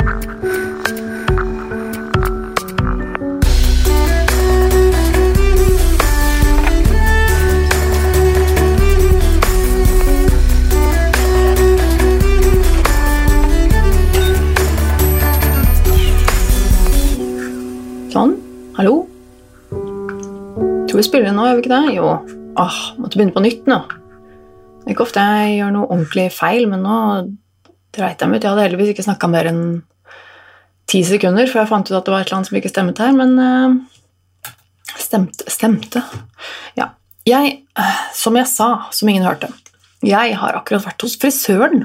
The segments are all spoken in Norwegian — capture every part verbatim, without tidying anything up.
Sånn, hallo? Tror vi spiller nå, gjør vi ikke det? Jo, åh, måtte begynne på nytt nå. Det er ikke ofte jeg gjør noe ordentlig feil, men nå dreit jeg meg ut. Jeg hadde heldigvis ikke snakket mer enn ti sekunder, for jeg fant ut at det var et eller annet som ikke stemmet her, men uh, stemte, stemte. Ja, jeg, uh, som jeg sa, som ingen hørte, jeg har akkurat vært hos frisøren.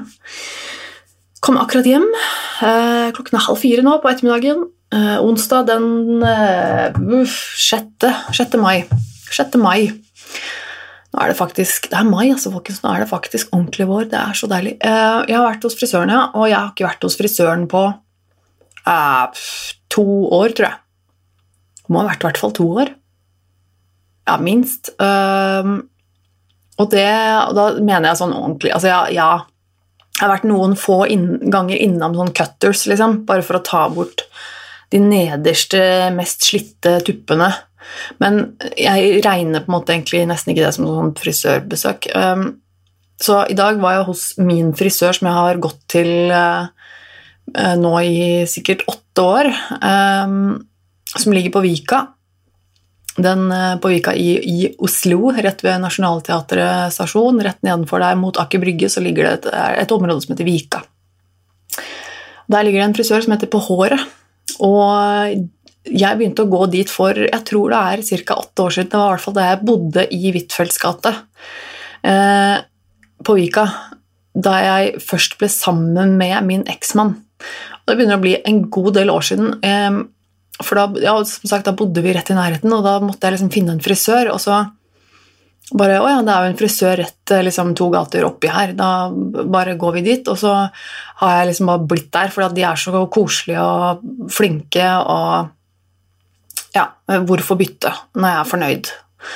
Kom akkurat hjem, uh, klokken er halv fire nå på ettermiddagen, Uh, onsdag den uh, sjette, sjette mai sjette mai nå er det faktisk, det er mai altså folkens, nå er det faktisk ordentlig vår, det er så deilig uh, jeg har vært hos frisøren, ja, og jeg har ikke vært hos frisøren på uh, to år, tror jeg det må ha vært i hvert fall to år ja, minst uh, og det, og da mener jeg sånn ordentlig, altså ja, ja jeg har vært noen få inn, ganger innom sånn cutters, liksom, bare for å ta bort de nederste, mest slitte tuppene. Men jeg regner på en måte egentlig nesten ikke det som noen frisørbesøk. Um, så i dag var jeg hos min frisør som jeg har gått til uh, nå i sikkert åtte år, um, som ligger på Vika. Den uh, på Vika i, i Oslo, rett ved Nationaltheatret stasjon, rett nedenfor der mot Aker Brygge, så ligger det et, et område som heter Vika. Der ligger det en frisør som heter På Håret, og jeg begynte å gå dit for, jeg tror det er cirka åtte år siden, det var i hvert fall da jeg bodde i Hvitfeldtsgate eh, på Vika, da jeg først ble sammen med min eksmann. Og det begynner å bli en god del år siden, eh, for da, ja, som sagt, da bodde vi rett i nærheten, og da måtte jeg liksom finne en frisør, og så bare, åja, det er jo en frisør rett liksom, to gater oppi her, da bare går vi dit, og så har jeg liksom bare blitt der, for de er så koselige og flinke, og ja, hvorfor bytte når jeg er fornøyd?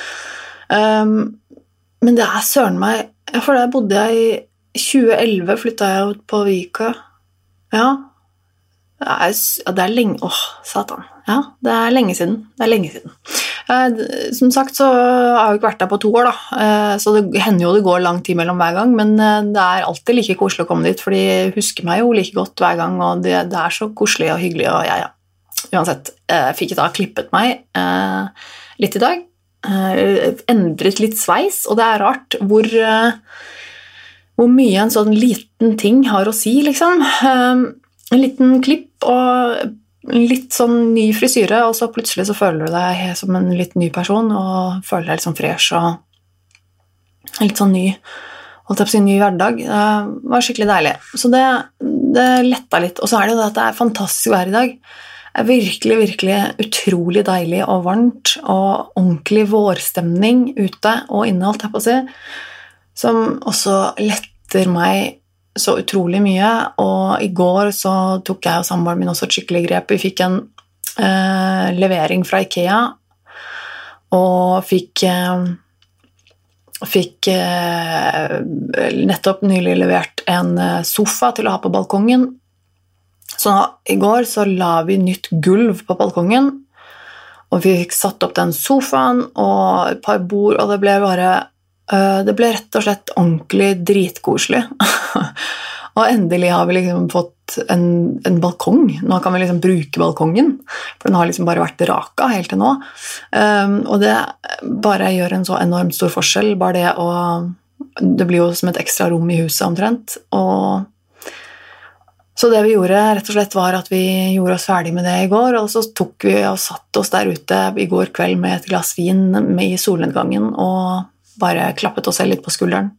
Um, men det er søren meg, for da bodde jeg i tjue elleve, flyttet jeg ut på Vika, ja, det er, det er lenge, åh, satan, ja, det er lenge siden, det er lenge siden. Eh, som sagt så har jeg jo ikke vært der på to år da, eh, så det hender jo det går lang tid mellom hver gang, men eh, det er alltid like koselig å komme dit, for de husker meg jo like godt hver gang, og det, det er så koselig og hyggelig, og ja, ja. Uansett, jeg fikk da klippet meg eh, litt i dag, eh, endret litt sveis, og det er rart hvor, eh, hvor mye en sånn liten ting har å si, liksom. Eh, en liten klipp og litt sånn ny frisyre, og så plutselig så føler du deg som en litt ny person, og føler deg litt sånn fresh og litt sånn ny, holdt jeg på å si ny hverdag. Det var skikkelig deilig. Så det, det letta litt, og så er det jo det at det er fantastisk vær i dag. Det er virkelig, virkelig utrolig deilig og varmt, og ordentlig vårstemning ute og inne, holdt jeg på å si, som også letter meg så utrolig mye, og i går så tok jeg og samboeren min også et skikkelig grep. Vi fikk en eh, levering fra IKEA, og fikk, eh, fikk eh, nettopp nylig levert en sofa til å ha på balkongen. Så i går så la vi nytt gulv på balkongen, og vi fikk satt opp den sofaen, og et par bord, og det ble bare det ble rett og slett ordentlig dritkoselig. Og endelig har vi liksom fått en, en balkong. Nå kan vi liksom bruke balkongen, for den har liksom bare vært raka helt til nå. Um, og det bare gjør en så enormt stor forskjell, bare det å, det blir jo som et ekstra rom i huset omtrent. Og så det vi gjorde rett og slett var at vi gjorde oss ferdig med det i går, og så tok vi og satt oss der ute i går kveld med et glass vin med i solnedgangen, og bare klappet oss selv litt på skulderen.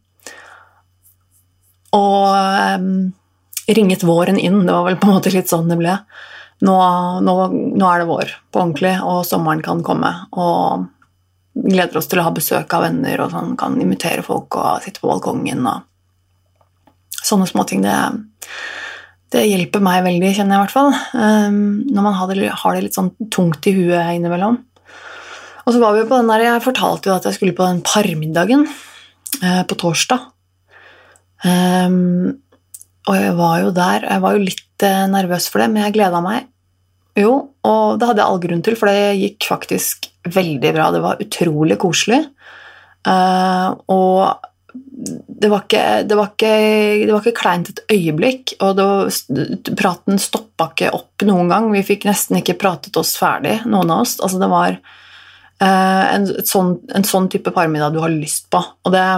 Og um, ringet våren inn, det var vel på en måte litt sånn det ble. Nå, nå, nå er det vår på ordentlig, og sommeren kan komme, og vi gleder oss til å ha besøk av venner, og sånn, kan invitere folk og sitte på balkongen, og sånne små ting, det, det hjelper meg veldig, kjenner jeg i hvert fall, um, når man har det, har det litt sånn tungt i huet innimellom. Og så var vi på den der, jeg fortalte jo at jeg skulle på den parmiddagen eh, på torsdag. Um, og jeg var jo der, jeg var jo litt litt eh, nervøs for det, men jeg gledet meg. Jo, og det hadde jeg all grunn til, for det gikk faktisk veldig bra. Det var utrolig koselig. Uh, og det var, ikke, det, var ikke, det var ikke kleint et øyeblikk, og det var, praten stoppet ikke opp noen gang. Vi fikk nesten ikke pratet oss ferdig, noen av oss. Altså det var uh, en, sånn, en sånn type parmiddag du har lyst på. Og det...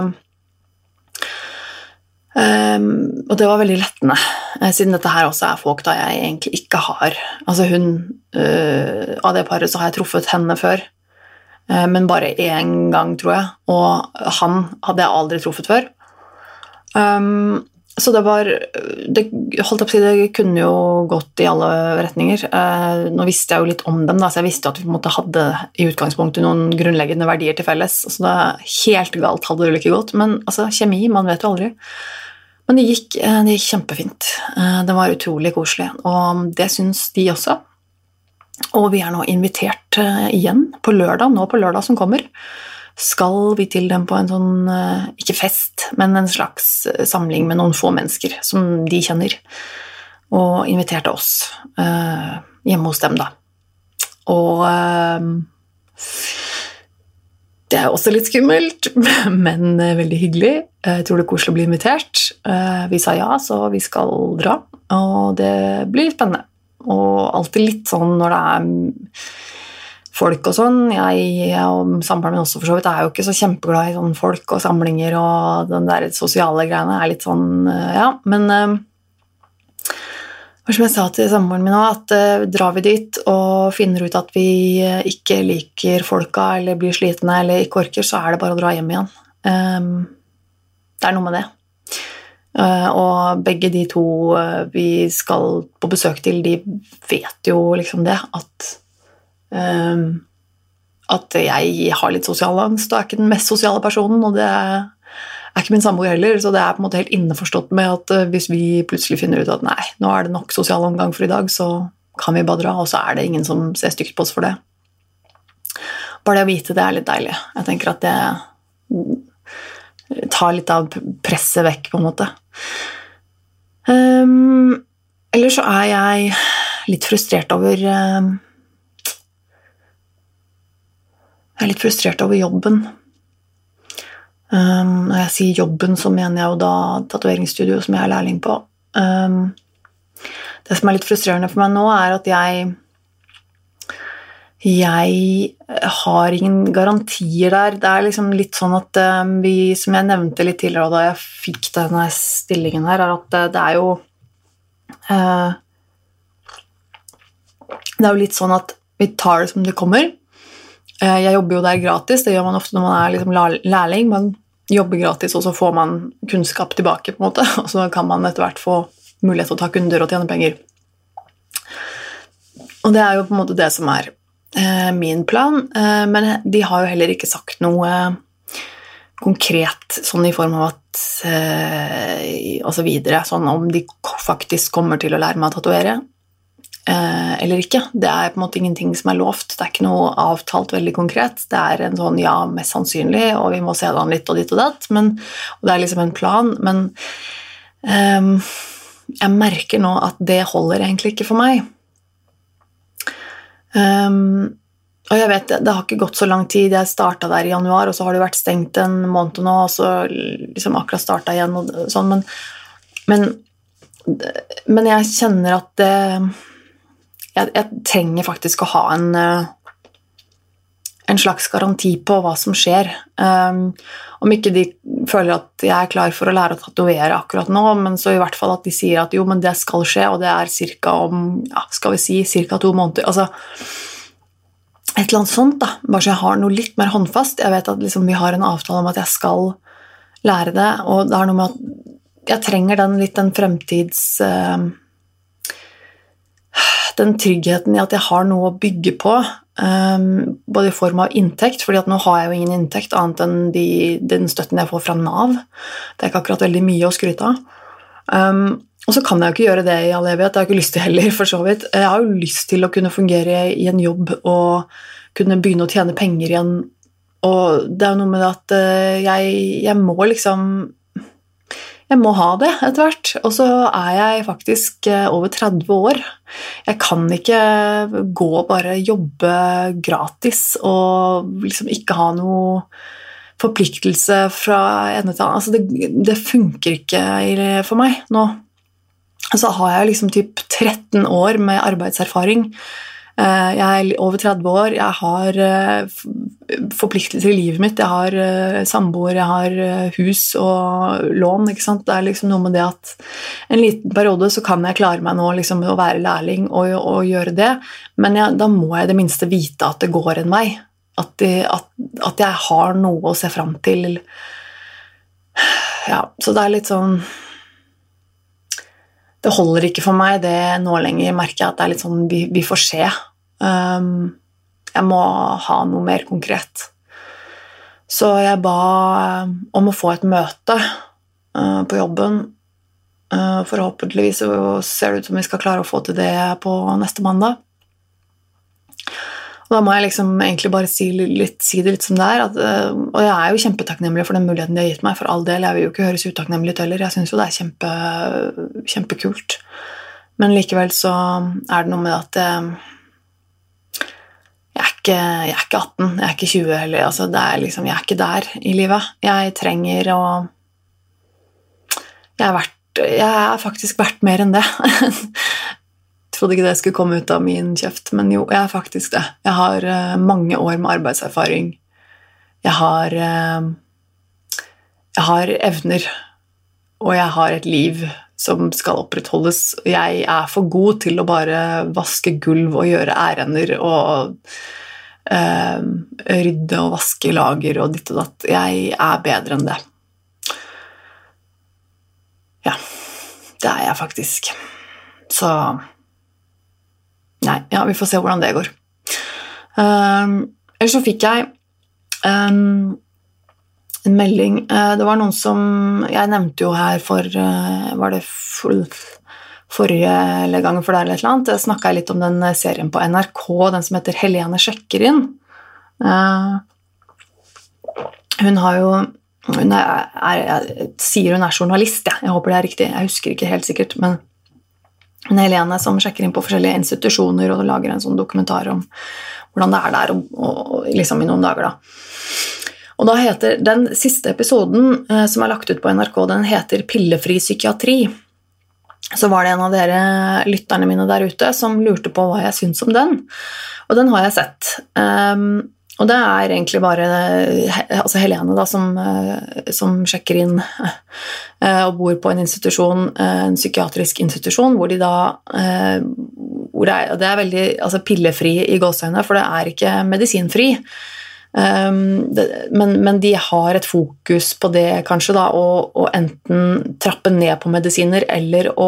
Um, og det var veldig lettende, siden dette her også er folk da jeg egentlig ikke har. Altså hun, uh, av det paret så har jeg truffet henne før, uh, men bare en gang, tror jeg, og han hadde jeg aldri truffet før. Um, så det var, det, holdt jeg på å si, det kunne jo gått i alle retninger. Uh, nå visste jeg jo litt om dem, da, så jeg visste at vi på en måte hadde i utgangspunktet noen grunnleggende verdier til felles. Altså det helt galt hadde det ikke gått, men altså, kjemi, man vet jo aldri. Men det gikk, det gikk kjempefint. Det var utrolig koselig, og det synes de også. Og vi er nå invitert igjen på lørdag, nå på lørdag som kommer. Skal vi til dem på en sånn, ikke fest, men en slags samling med noen få mennesker som de kjenner. Og inviterte oss hjemme hos dem da. Og... det er også litt skummelt, men veldig hyggelig. Jeg tror det er koselig å bli invitert. Vi sa ja, så vi skal dra, og det blir spennende. Og alltid litt sånn når det er folk og sånn. Jeg og samboeren min også for så vidt er jo ikke så kjempeglad i sånn folk og samlinger, og den der sosiale greiene er litt sånn, ja, men... Og som jeg sa til samboeren min nå, at uh, drar vi dit og finner ut at vi uh, ikke liker folka, eller blir slitne, eller ikke orker, så er det bare å dra hjem igjen. Um, det er noe med det. Uh, og begge de to uh, vi skal på besøk til, de vet jo liksom det, at, um, at jeg har litt sosial angst, og er ikke den mest sosiale personen, og det er... er ikke min samboer heller, så det er på en måte helt innforstått med at hvis vi plutselig finner ut at nei, nå er det nok sosial omgang for i dag, så kan vi bare dra, og så er det ingen som ser stygt på oss for det. Bare det å vite det er litt deilig. Jeg tenker at det tar litt av presset vekk på en måte. Um, ellers så er jeg litt frustrert over um, jeg er litt frustrert over jobben. Um, når jeg sier jobben, så mener jeg jo da tatoveringsstudio som jeg er lærling på. Um, det som er litt frustrerende for meg nå er at jeg jeg har ingen garantier der. Det er liksom litt sånn at um, vi, som jeg nevnte litt tidligere da jeg fikk denne stillingen her, er at det er jo uh, det er jo litt sånn at vi tar det som det kommer. Jeg jobber jo der gratis, det gjør man ofte når man er liksom lærling, man jobber gratis, og så får man kunnskap tilbake på en måte, og så kan man etter hvert få mulighet til å ta kunder og tjene penger. Og det er jo på en måte det som er eh, min plan, eh, men de har jo heller ikke sagt noe konkret, sånn i form av at, eh, og så videre, sånn om de faktisk kommer til å lære meg å tatovere, eller ikke. Det er på en måte ingenting som er lovt. Det er ikke noe avtalt veldig konkret. Det er en sånn, ja, mest sannsynlig, og vi må se det an litt og ditt og datt, men, og det er liksom en plan, men um, jeg merker nå at det holder egentlig ikke for meg. Um, og jeg vet, det har ikke gått så lang tid. Jeg startet der i januar, og så har det vært stengt en måned nå, og så liksom akkurat startet igjen og sånn, men, men, men jeg kjenner at det Jeg, jeg trenger faktisk å ha en, en slags garanti på hva som skjer. Um, om ikke de føler at jeg er klar for å lære å tatovere akkurat nå, men så i hvert fall at de sier at jo, men det skal skje, og det er cirka om, ja, skal vi si, cirka to måneder. Altså, et eller annet sånt da, bare så jeg har noe litt mer håndfast. Jeg vet at liksom, vi har en avtale om at jeg skal lære det, og det er noe med at jeg trenger den litt den fremtids... Uh, den tryggheten i at jeg har noe å bygge på, um, både i form av inntekt, fordi at nå har jeg jo ingen inntekt annet enn de, den støtten jeg får fra Nav. Det er ikke akkurat veldig mye å skryte av. Um, og så kan jeg jo ikke gjøre det i all evighet, det har jeg ikke lyst til heller, for så vidt. Jeg har jo lyst til å kunne fungere i en jobb og kunne begynne å tjene penger igjen, og det er jo noe med at uh, jeg, jeg må liksom jeg må ha det etter hvert, og så er jeg faktisk over tretti år. Jeg kan ikke gå og bare jobbe gratis og liksom ikke ha noe forpliktelse fra ende til annen. Altså det, det funker ikke for meg nå. Så har jeg liksom typ tretten år med arbeidserfaring. Jeg er over tretti år, jeg har forpliktelser i livet mitt, jeg har samboer, jeg har hus og lån, ikke sant? Det er liksom noe med det at en liten periode så kan jeg klare meg nå liksom å være lærling og, og gjøre det, men jeg, da må jeg det minste vite at det går en vei, at, det, at, at jeg har noe å se frem til. Ja, så det er litt sånn, det holder ikke for meg det nå lenger, merker jeg at det er litt sånn, vi, vi får se. Um, jeg må ha noe mer konkret. Så jeg ba om å få et møte uh, på jobben. Uh, forhåpentligvis så ser det ut som vi skal klare å få til det på neste mandag. Og da må jeg liksom egentlig bare si, litt, si det litt som det er, at, og jeg er jo kjempetakknemlig for den muligheten de har gitt meg, for all del, jeg vil jo ikke høres utakknemlig ut heller, jeg synes jo det er kjempe, kjempekult. Men likevel så er det noe med at jeg er ikke, jeg er ikke atten, jeg er ikke tjue heller, altså det er liksom, jeg er ikke der i livet. Jeg trenger å, jeg er, vært, jeg er faktisk vært mer enn det. Jeg trodde ikke det skulle komme ut av min kjeft, men jo, jeg er faktisk det. Jeg har uh, mange år med arbeidserfaring. Jeg har, uh, jeg har evner, og jeg har et liv som skal opprettholdes. Jeg er for god til å bare vaske gulv og gjøre ærender og uh, rydde og vaske lager og ditt og datt. Jeg er bedre enn det. Ja, det er jeg faktisk. Så... Nei, ja, vi får se hvordan det går. Um, ellers så fikk jeg um, en melding. Uh, det var noen som, jeg nevnte jo her for, uh, var det for, forrige gang for deg eller et eller annet, jeg snakket litt om den serien på N R K, den som heter Helene sjekker inn. Uh, hun har jo, hun er, er, jeg sier hun er journalist, ja. Jeg håper det er riktig, jeg husker ikke helt sikkert, men en Helene som sjekker inn på forskjellige institusjoner og lager en sånn dokumentar om hvordan det er der og, og liksom i noen dager da. Og da heter den siste episoden eh, som er lagt ut på N R K, den heter Pillefri psykiatri. Så var det en av dere lytterne mine der ute som lurte på hva jeg synes om den. Og den har jeg sett. Um, og det er egentlig bare altså Helene da, som, som sjekker inn og bor på en institusjon, en psykiatrisk institusjon, hvor de da hvor det, er, det er veldig altså pillefri i gåseøyne, for det er ikke medisinfri. Um, det, men, men de har et fokus på det kanskje da, å, å enten trappe ned på medisiner, eller å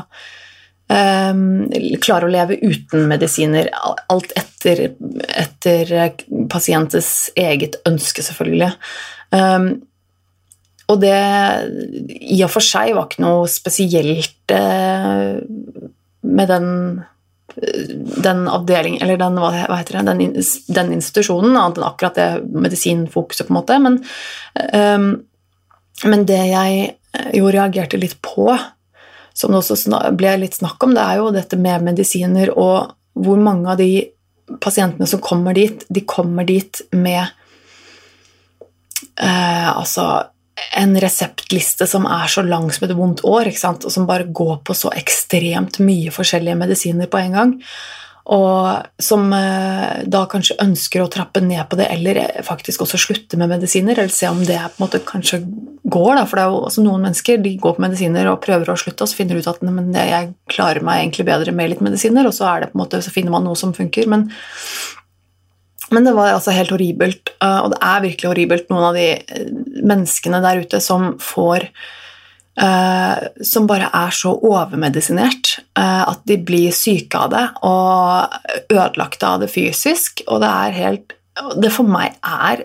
Um, klare å leve uten medisiner, alt etter, etter pasientens eget ønske selvfølgelig. Um, og det i og for seg var ikke noe spesielt uh, med den, den avdelingen, eller den, hva, hva heter det, den, den institusjonen, annet enn akkurat det medisinfokuset på en måte, men, um, men det jeg jo reagerte litt på, som det også ble litt snakk om, det er jo dette med medisiner, og hvor mange av de pasientene som kommer dit, de kommer dit med eh, altså en reseptliste som er så lang som et vondt år, ikke sant? Og som bare går på så ekstremt mye forskjellige medisiner på en gang, og som eh, da kanskje ønsker å trappe ned på det, eller faktisk også slutte med medisiner, eller se om det på en måte kanskje går, da, for det er jo også noen mennesker, de går på medisiner og prøver å slutte, og så finner ut at men det, jeg klarer meg egentlig bedre med litt medisiner, og så er det på en måte, så finner man noe som funker, men, men det var altså helt horribelt, og det er virkelig horribelt, noen av de menneskene der ute som får Uh, som bare er så overmedisinert uh, at de blir syke av det og ødelagt av det fysisk, og det er helt det for meg er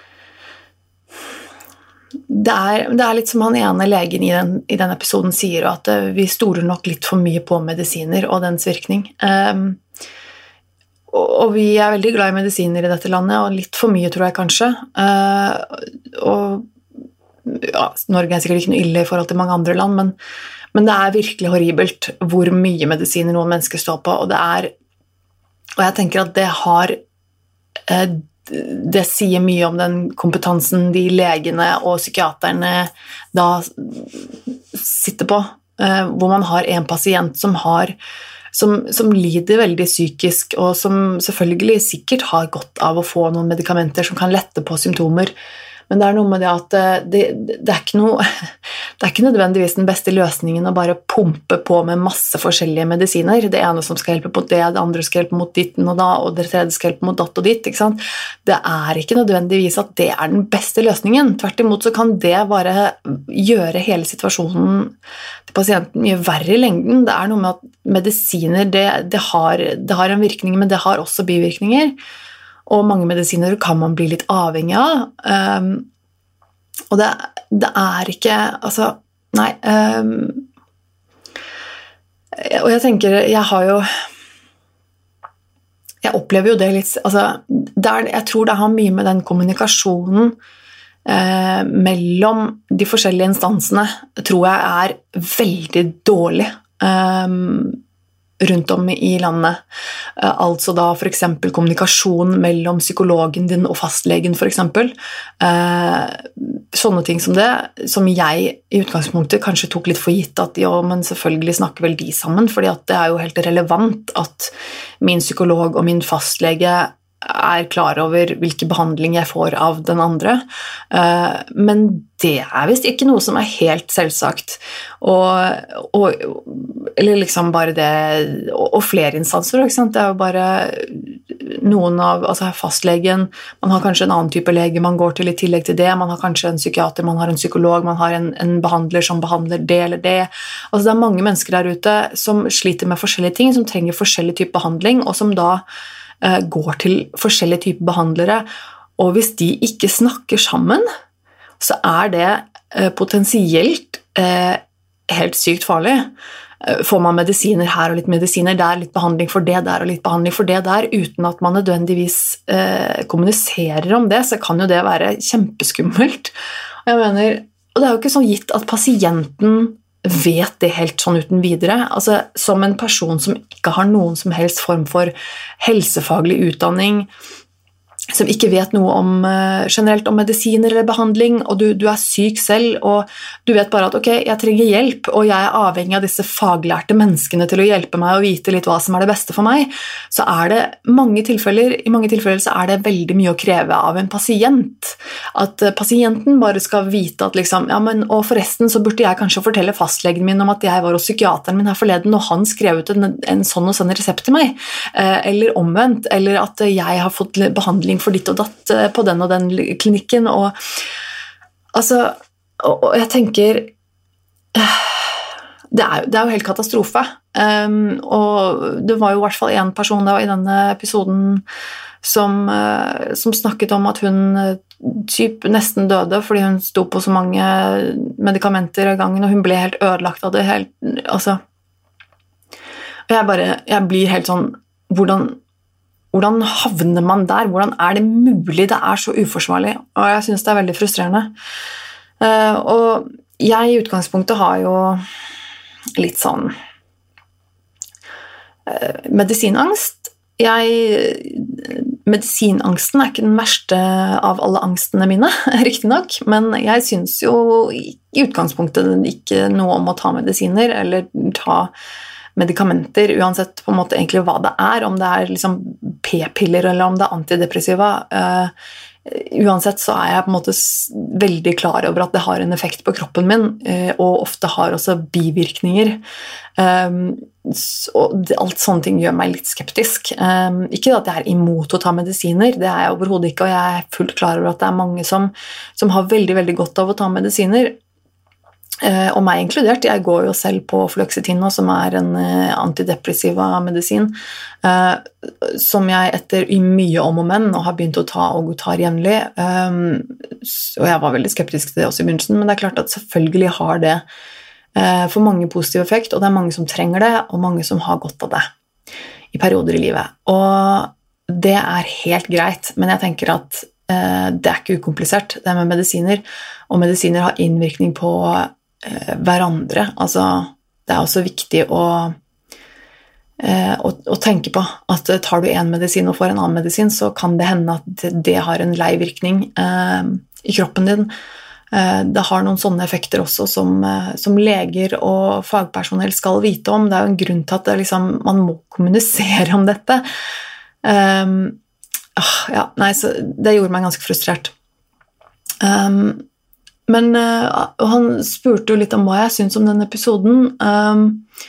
det er, det er litt som han ene legen i den, i den episoden sier, at uh, vi stoler nok litt for mye på medisiner og dens virkning, um, og, og vi er veldig glad i medisiner i dette landet, og litt for mye tror jeg kanskje, uh, og ja, Norge er sikkert ikke noe ille i forhold til mange andre land, men, men det er virkelig horribelt hvor mye medisiner noen mennesker står på, og det er, og jeg tenker at det har, det sier mye om den kompetansen de legene og psykiaterne da sitter på, hvor man har en pasient som har Som, som lider veldig psykisk, og som selvfølgelig sikkert har godt av å få noen medikamenter som kan lette på symptomer. Men det er noe med det at det, det, er ikke noe, det er ikke nødvendigvis den beste løsningen å bare pumpe på med masse forskjellige medisiner. Det ene som skal hjelpe mot det, det andre skal hjelpe mot ditten og da, og det tredje skal hjelpe mot datt og ditt. Ikke sant? Det er ikke nødvendigvis at det er den beste løsningen. Tvert imot så kan det bare gjøre hele situasjonen til pasienten mye verre i lengden. Det er noe med at medisiner, det, det, har, det har en virkning, men det har også bivirkninger. Og mange medisiner kan man bli litt avhengig av. Um, og det, det er ikke, altså, nei. Um, og jeg tenker, jeg har jo, jeg opplever jo det litt, altså, det er, jeg tror det har mye med den kommunikasjonen eh, mellom de forskjellige instansene, tror jeg er veldig dårlig. Um, rundt om i landet. Altså da for eksempel kommunikasjon mellom psykologen din og fastlegen for eksempel. Sånne ting som det, som jeg i utgangspunktet kanskje tok litt for gitt at jo, men selvfølgelig snakker vel de sammen, fordi at det er jo helt relevant at min psykolog og min fastlege er klar over hvilken behandling jeg får av den andre. Men det er vist ikke noe som er helt selvsagt. Og, og, eller liksom bare det, og flere instanser, ikke sant? Det er jo bare noen av, altså fastlegen, man har kanskje en annen type lege man går til i tillegg til det, man har kanskje en psykiater, man har en psykolog, man har en, en behandler som behandler det eller det. Altså det er mange mennesker der ute som sliter med forskjellige ting, som trenger forskjellig type behandling, og som da går til forskjellige typer behandlere, og hvis de ikke snakker sammen, så er det potensielt helt sykt farlig. Får man medisiner her og litt medisiner der, litt behandling for det der og litt behandling for det der, uten at man nødvendigvis kommuniserer om det, så kan jo det være kjempeskummelt. Og jeg mener, og det er jo ikke sånn gitt at pasienten vet det helt sånn uten videre. Altså, som en person som ikke har noen som helst form for helsefaglig utdanning, som ikke vet noe om, uh, generelt om medisiner eller behandling, og du, du er syk selv, og du vet bare at ok, jeg trenger hjelp, og jeg er avhengig av disse faglærte menneskene til å hjelpe meg og vite litt hva som er det beste for meg, så er det mange tilfeller, i mange tilfeller så er det veldig mye å kreve av en pasient. At uh, pasienten bare skal vite at liksom, ja, men, og forresten så burde jeg kanskje fortelle fastlegen min om at jeg var hos psykiateren min her forleden, og han skrev ut en, en sånn og sånn resept til meg, uh, eller omvendt, eller at uh, jeg har fått behandling for ditt og datt på den og den klinikken, og altså, og, og jeg tenker det er, det er jo helt katastrofe, um, og det var jo i hvert fall en person da i denne episoden som, uh, som snakket om at hun typ nesten døde fordi hun sto på så mange medikamenter i gangen, og hun ble helt ødelagt av det helt, altså, og jeg bare, jeg blir helt sånn, hvordan Hvordan havner man der? Hvordan er det mulig? Det er så uforsvarlig, og jeg synes det er veldig frustrerende. Og jeg i utgangspunktet har jo litt sånn medisinangst. Jeg, medisinangsten er ikke den verste av alle angstene mine, riktig nok, men jeg synes jo i utgangspunktet ikke noe om å ta medisiner, eller ta medikamenter, uansett på en måte egentlig hva det er, om det er liksom p-piller eller om det er antidepressiva. Uh, uansett så er jeg på en måte veldig klar over at det har en effekt på kroppen min, uh, og ofte har også bivirkninger. Um, så, og alt sånne ting gjør meg litt skeptisk. Um, ikke at jeg er imot å ta medisiner, det er jeg overhodet ikke, og jeg er fullt klar over at det er mange som, som har veldig, veldig godt av å ta medisiner, Uh, og meg inkludert. Jeg går jo selv på fluoxetin nå, som er en uh, antidepressiva medisin, uh, som jeg etter mye om og men og har begynt å ta og tar jevnlig. Um, og jeg var veldig skeptisk til det også i begynnelsen, men det er klart at selvfølgelig har det uh, for mange positiv effekt, og det er mange som trenger det, og mange som har godt av det i perioder i livet. Og det er helt greit, men jeg tenker at eh, det er ikke ukomplisert, det med medisiner, og medisiner har innvirkning på eh, hverandre. Altså, det er også viktig å, eh, å, å tenke på at tar du en medisin og får en annen medisin, så kan det hende at det, det har en lei virkning eh, i kroppen din. Eh, det har noen sånne effekter også som, eh, som leger og fagpersonell skal vite om. Det er jo en grunn til at det, liksom, man må kommunisere om dette. Um, ja, nei, så det gjorde meg ganske frustrert. Um, men uh, han spurte jo litt om hva jeg synes om den episoden. Um,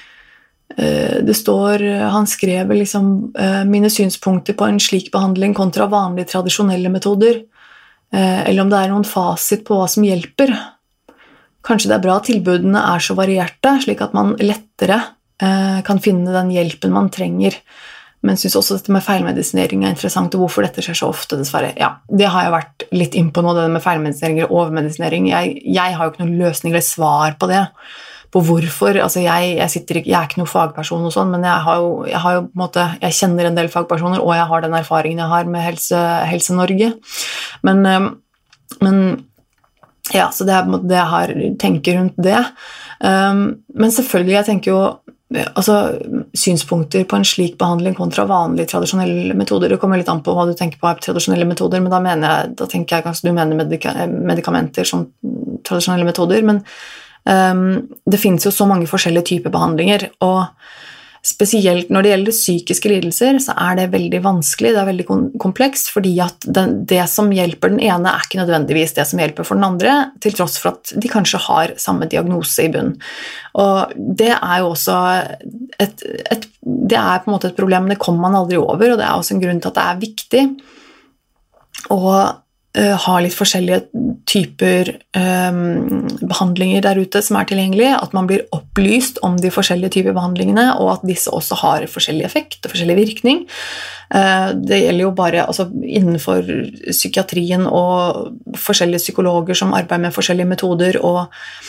uh, det står, han skrev liksom uh, mine synspunkter på en slik behandling kontra vanlige tradisjonelle metoder, uh, eller om det er noen fasit på hva som hjelper. Kanskje det er bra at tilbudene er så varierte, slik at man lettere uh, kan finne den hjelpen man trenger. Men jeg synes også dette med feilmedisinering er interessant, og hvorfor dette skjer så ofte, dessverre. Ja, det har jeg vært litt inn på nå, det med feilmedisinering og overmedisinering. Jeg, jeg har jo ikke noen løsning eller svar på det, på hvorfor. Altså, jeg, jeg, sitter ikke, jeg er ikke noen fagperson og sånn, men jeg har jo, jeg har jo på en måte, jeg kjenner en del fagpersoner, og jeg har den erfaringen jeg har med Helse, Helse Norge. Men, men ja, så det er på en måte det jeg har tenker rundt det. Men selvfølgelig, jeg tenker jo, altså synspunkter på en slik behandling kontra vanlige tradisjonelle metoder. Det kommer litt an på hva du tenker på av tradisjonelle metoder, men da, mener jeg, da tenker jeg kanskje du mener medika medikamenter som tradisjonelle metoder, men um, det finnes jo så mange forskjellige typer behandlinger, og spesielt når det gjelder psykiske lidelser, så er det veldig vanskelig, det er veldig komplekst, fordi at den, det som hjelper den ene er ikke nødvendigvis det som hjelper for den andre, til tross for at de kanskje har samme diagnose i bunn. Og det er jo også et, et, det er på en måte et problem, det kommer man aldri over, og det er også en grunn til at det er viktig å uh, ha litt forskjellige typer um, behandlinger der ute som er tilgjengelige, at man blir opplyst om de forskjellige typer behandlingene, og at disse også har forskjellig effekt og forskjellig virkning. Uh, det gjelder jo bare altså, innenfor psykiatrien og forskjellige psykologer som arbeider med forskjellige metoder, og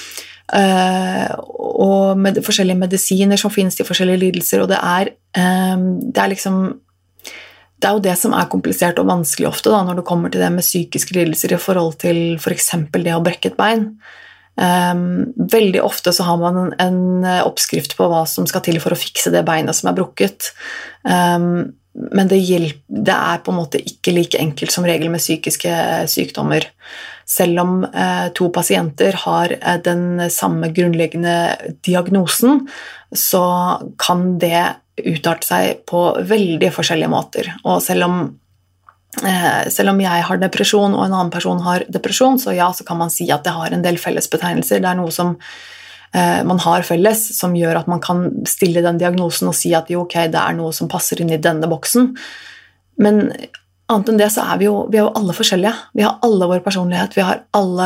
Uh, og med forskjellige medisiner som finnes i forskjellige lidelser, og det er, um, det er liksom det er jo det som er komplisert og vanskelig ofte da, når det kommer til det med psykiske lidelser i forhold til for eksempel det å brekke et bein. Um, veldig ofte så har man en, en oppskrift på hva som skal til for å fikse det beinet som er brukket. Um, men det, hjelp, det er på en måte ikke like enkelt som regel med psykiske sykdommer. Selv om eh, to pasienter har eh, den samme grunnleggende diagnosen, så kan det utarte seg på veldig forskjellige måter. Og selv om, eh, selv om jeg har depresjon og en annen person har depresjon, så ja, så kan man si at det har en del fellesbetegnelser. Det er noe som eh, man har felles, som gjør at man kan stille den diagnosen og si at jo, ok, det er noe som passer inn i denne boksen. Men annet enn det så er vi jo, vi er jo alle forskjellige. Vi har alle vår personlighet, vi har alle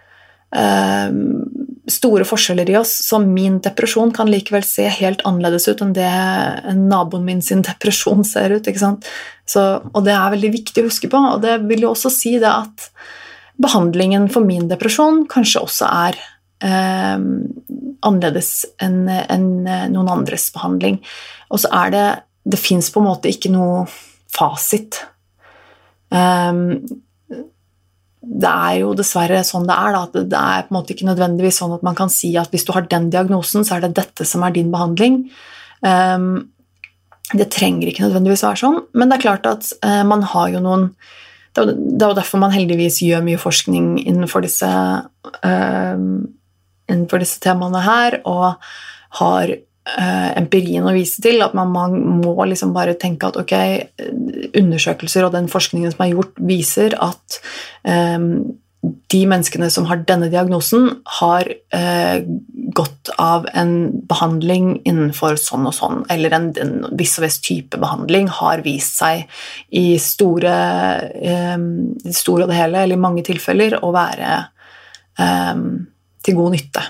eh, store forskjeller i oss, så min depresjon kan likevel se helt annerledes ut enn det naboen min sin depresjon ser ut, ikke sant? Så, og det er veldig viktig å huske på, og det vil jo også si det at behandlingen for min depresjon kanskje også er eh, annerledes enn, enn noen andres behandling. Og så er det, det finnes på en måte ikke noe fasit. Um, det er jo dessverre sånn det er da, at det er på en måte ikke nødvendigvis sånn at man kan si at hvis du har den diagnosen, så er det dette som er din behandling. Um, det trenger ikke nødvendigvis være sånn, men det er klart at uh, man har jo noen, det er, det er jo derfor man heldigvis gjør mye forskning innenfor disse, uh, innenfor disse temaene her, og har Uh, empirien å vise til, at man, man må liksom bare tenke at ok, undersøkelser og den forskningen som er gjort viser at um, de menneskene som har denne diagnosen har uh, gått av en behandling innenfor sånn og sånn, eller en, en viss og viss type behandling har vist seg i store, um, store og det hele, eller i mange tilfeller å være um, til god nytte.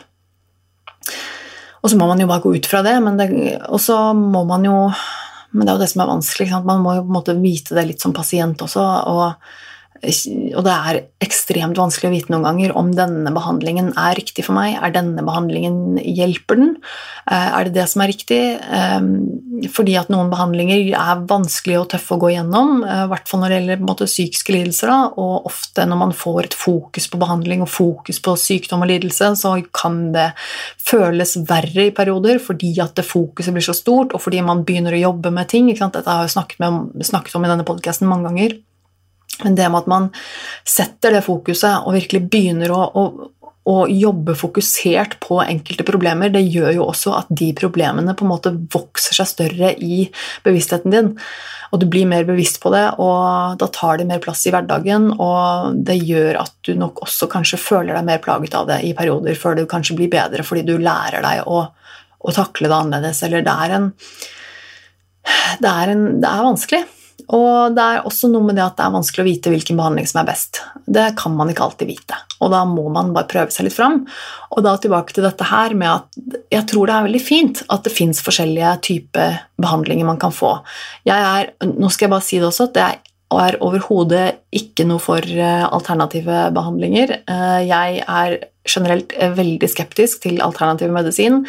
Og så må man jo bare gå ut fra det, men det, og så må man jo, men det er jo det som er vanskelig, sant? Man må jo på en måte vite det litt som pasient også, og og det er ekstremt vanskelig å vite noen ganger om denne behandlingen er riktig for meg, er denne behandlingen, hjelper den, er det det som er riktig, fordi at noen behandlinger er vanskelig og tøffe å gå gjennom, i hvert fall når det gjelder på en måte, psykiske lidelser, da, og ofte når man får et fokus på behandling og fokus på sykdom og lidelse, så kan det føles verre i perioder, fordi at det fokuset blir så stort, og fordi man begynner å jobbe med ting, ikke sant? Dette har jeg snakket, med, snakket om i denne podcasten mange ganger, men det med at man setter det fokuset og virkelig begynner å, å, å jobbe fokusert på enkelte problemer, det gjør jo også at de problemene på en måte vokser seg større i bevisstheten din, og du blir mer bevisst på det, og da tar det mer plass i hverdagen, og det gjør at du nok også kanskje føler deg mer plaget av det i perioder, før det kanskje blir bedre, fordi du lærer deg å, å takle det annerledes, eller det er en det er, en, det er vanskelig. Og det er også noe med det at det er vanskelig å vite hvilken behandling som er best. Det kan man ikke alltid vite, og da må man bare prøve seg litt fram. Og da tilbake til dette her med at jeg tror det er veldig fint at det finnes forskjellige typer behandlinger man kan få. Jeg er, nå skal jeg bare si det også, at jeg er overhodet ikke noe for alternative behandlinger. Jeg er generelt veldig skeptisk til alternativ medisin,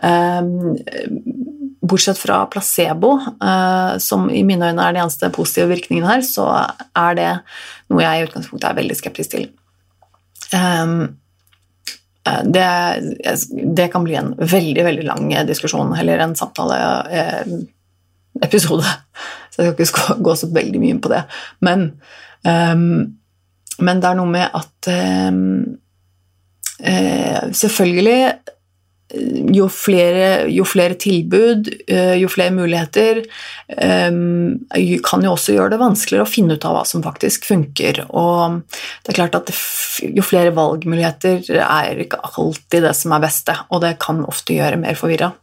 bortsett fra placebo, som i mine øyne er de eneste positive virkningene her, så er det noe jeg i utgangspunktet er veldig skeptisk til. Det, det kan bli en veldig, veldig lang diskusjon, eller en samtale episode, så jeg skal ikke gå så veldig mye inn på det. Men, men det er noe med at selvfølgelig jo flere, jo flere tilbud, jo flere muligheter, kan jo også gjøre det vanskeligere å finne ut av hva som faktisk funker. Og det er klart at jo flere valgmuligheter er ikke alltid det som er beste, og det kan ofte gjøre mer forvirret.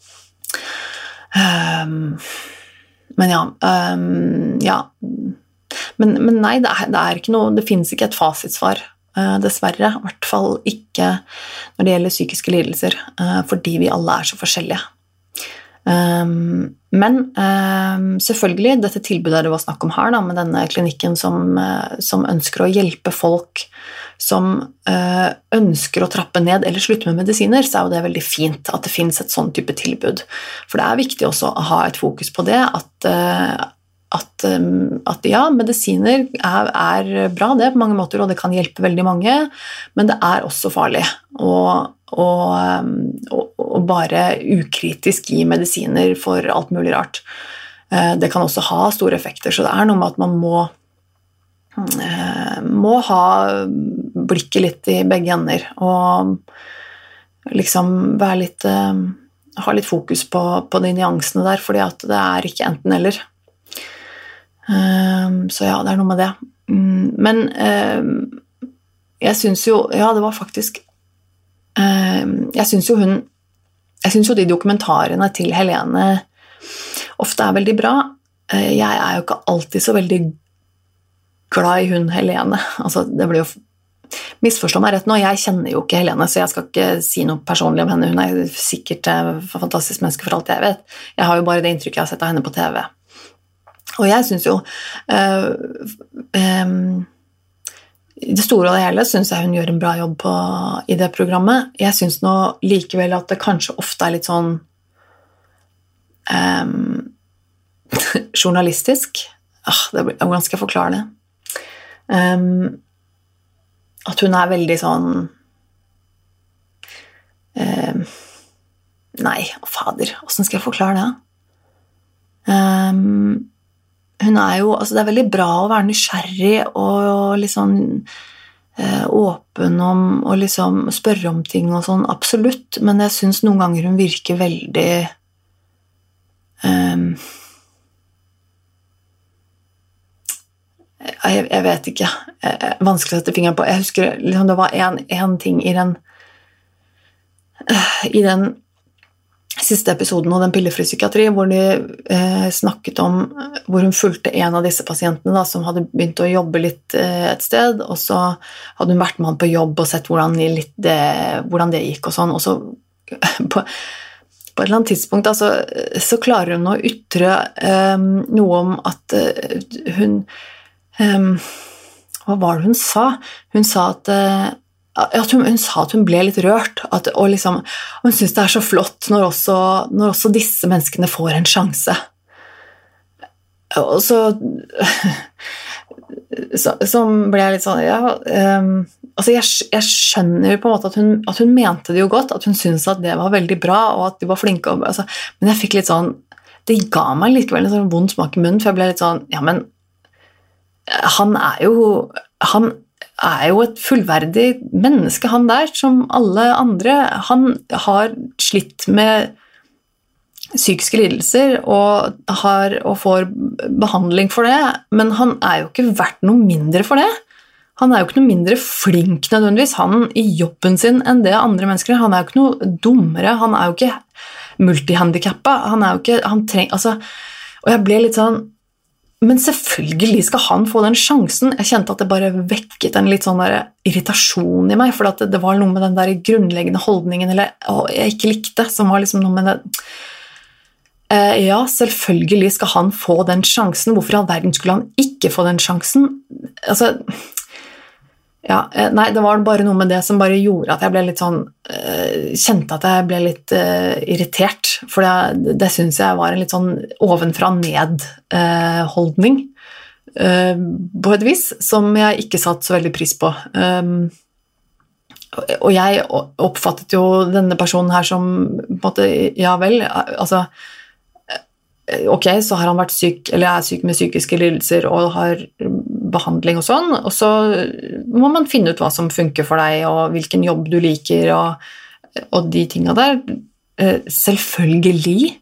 Men ja, ja. Men, men nei, det er, det er ikke noe, det finnes ikke et fasitsvar. Dessverre, i hvert fall ikke når det gjelder psykiske lidelser, fordi vi alle er så forskjellige. Men selvfølgelig, dette tilbudet det var snakk om her, da, med denne klinikken som, som ønsker å hjelpe folk som ønsker å trappe ned eller slutte med medisiner, så er jo det veldig fint at det finnes et sånn type tilbud. For det er viktig også å ha et fokus på det, at At, at ja, medisiner er, er bra det på mange måter, og det kan hjelpe veldig mange, men det er også farlig å, å, å, å bare ukritisk gi medisiner for alt mulig rart. Det kan også ha store effekter, så det er noe med at man må, må ha blikket litt i begge ender, og liksom være litt, ha litt fokus på, på de nyansene der, fordi at det er ikke enten eller. Um, så ja, det er noe med det. Um, men um, jeg synes jo, ja, det var faktisk um, jeg synes jo hun jeg synes jo de dokumentarene til Helene ofte er veldig bra. Uh, jeg er jo ikke alltid så veldig glad i hun Helene. Altså, det blir jo misforstå meg rett nå, jeg kjenner jo ikke Helene, så jeg skal ikke si noe personlig om henne. Hun er sikkert et fantastisk menneske for alt jeg vet. Jeg har jo bare det inntrykket jeg har sett av henne på T V. Og jeg synes jo uh, um, i det store og det hele synes jeg hun gjør en bra jobb på, i det programmet. Jeg synes nå likevel at det kanskje ofte er litt sånn um, journalistisk. Ah, det blir, hvordan skal jeg forklare det? Um, at hun er veldig sånn um, nei, fader, hvordan skal jeg forklare det? Um, hun er jo, altså det er veldig bra å være nysgjerrig og liksom eh, åpen om og liksom spørre om ting og sånn, absolutt, men jeg synes noen ganger hun virker veldig um, jeg, jeg vet ikke, jeg, vanskelig å sette fingeren på. Jeg husker liksom, det var en, en ting i den uh, i den siste episoden av den pillefri psykiatri, hvor de eh, snakket om, hvor hun fulgte en av disse pasientene da, som hadde begynt å jobbe litt eh, et sted, og så hadde hun vært med han på jobb og sett hvordan, litt det, hvordan det gikk og sånn, og så på, på et eller annet tidspunkt altså, så klarer hun å ytre eh, noe om at eh, hun eh, hva var det hun sa? Hun sa at, at, hun, hun, sa at hun ble litt rørt, at, og, liksom, og hun synes det er så flott når også, når også disse menneskene får en sjanse. Og så, så, så ble jeg litt sånn, ja, um, altså jeg, jeg skjønner på en måte at hun, at hun mente det jo godt, at hun syntes at det var veldig bra, og at de var flinke, altså, men jeg fikk litt sånn, det ga meg likevel en sånn vond smak i munnen, for jeg ble litt sånn, ja, men han er jo, han er jo et fullverdig menneske, han der, som alle andre. Han har slitt med psykiske lidelser og, har, og får behandling for det, men han er jo ikke verdt noe mindre for det. Han er jo ikke noe mindre flink nødvendigvis, han i jobben sin enn det andre mennesker. Han er jo ikke noe dummere, han er jo ikke multihandikappet, han er jo ikke, han treng, altså, og jeg ble litt sånn, men selvfølgelig skal han få den sjansen. Jeg kjente at det bare vekket en litt sånn der irritasjon i meg, for at det, det var noe med den der grunnleggende holdningen, eller å, jeg ikke likte, som var liksom noe med det. Eh, ja, selvfølgelig skal han få den sjansen. Hvorfor i all verden skulle han ikke få den sjansen? Altså, ja, nei, det var bare noe med det som bare gjorde at jeg ble litt sånn, uh, kjente at jeg ble litt uh, irritert, for det, det synes jeg var en litt sånn ovenfra ned uh, holdning, uh, på et vis, som jeg ikke satt så veldig pris på. Um, og jeg oppfattet jo denne personen her som, på en måte, ja vel, altså, ok, så har han vært syk, eller er syk med psykiske lidelser og har behandling og sånn, og så må man finne ut hva som funker for deg, og hvilken jobb du liker, og, og de tingene der. Selvfølgelig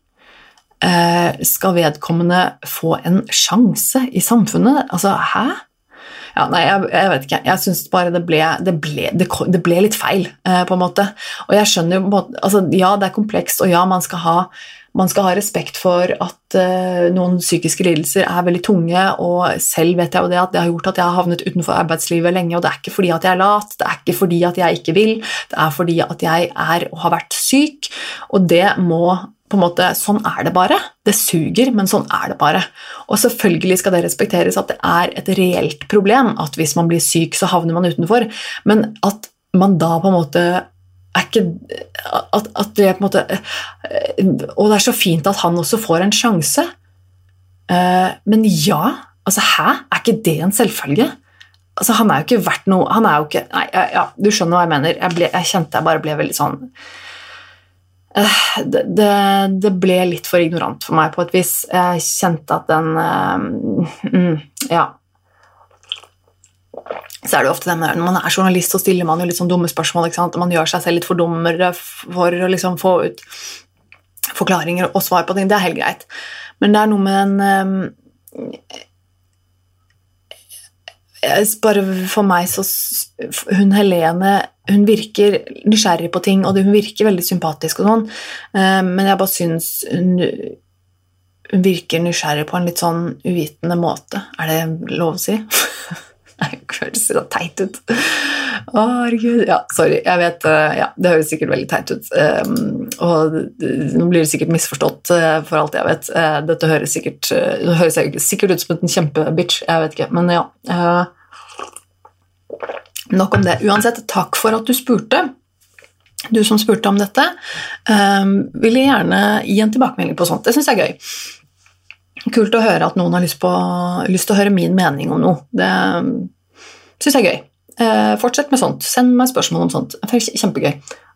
skal vedkommende få en sjanse i samfunnet. Altså, hæ? Ja, nei, jeg, jeg vet ikke. Jeg synes bare det ble, det ble, det, det ble litt feil, på en måte. Og jeg skjønner jo, altså, ja, det er komplekst, og ja, man skal ha Man skal ha respekt for at uh, noen psykiske lidelser er veldig tunge, og selv vet jeg jo det at det har gjort at jeg har havnet utenfor arbeidslivet lenge, og det er ikke fordi at jeg er lat, det er ikke fordi at jeg ikke vil, det er fordi at jeg er og har vært syk, og det må på en måte, sånn er det bare. Det suger, men sånn er det bare. Og selvfølgelig skal det respekteres at det er et reelt problem, at hvis man blir syk så havner man utenfor, men at man da på en måte er ikke, at, at det på en måte, og det er så fint at han også får en sjanse, men ja, altså hæ, er ikke det en selvfølge? Altså han er jo ikke verdt noe, han er jo ikke, nei, ja, du skjønner hva jeg mener, jeg, ble, jeg kjente jeg bare ble veldig sånn, det, det, det ble litt for ignorant for meg på et vis, jeg kjente at den, mm, ja, så er det jo ofte det med, når man er journalist så stiller man jo litt sånn dumme spørsmål, ikke sant? Man gjør seg selv litt for dummere for å liksom få ut forklaringer og svar på ting, det er helt greit. Men det er noe med en, um, bare for meg så, hun Helene, hun virker nysgjerrig på ting, og hun virker veldig sympatisk og sånn, um, men jeg bare synes hun, hun virker nysgjerrig på en litt sånn uvitende måte. Er det lov å si? Nei, det høres så teit ut. Å, herregud. Ja, sorry, jeg vet, ja, det høres sikkert veldig teit ut, um, og nå blir det sikkert misforstått uh, for alt jeg vet. Uh, dette høres sikkert, uh, det høres sikkert ut som en kjempebitch, jeg vet ikke, men ja. Uh, nok om det. Uansett, takk for at du spurte. Du som spurte om dette, um, vil jeg gjerne gi en tilbakemelding på sånt. Det synes jeg er gøy. Kult å høre at noen har lyst, på, lyst til å høre min mening om noe. Det synes jeg er gøy. Eh, fortsett med sånt. Send meg spørsmål om sånt. Det er kjempegøy.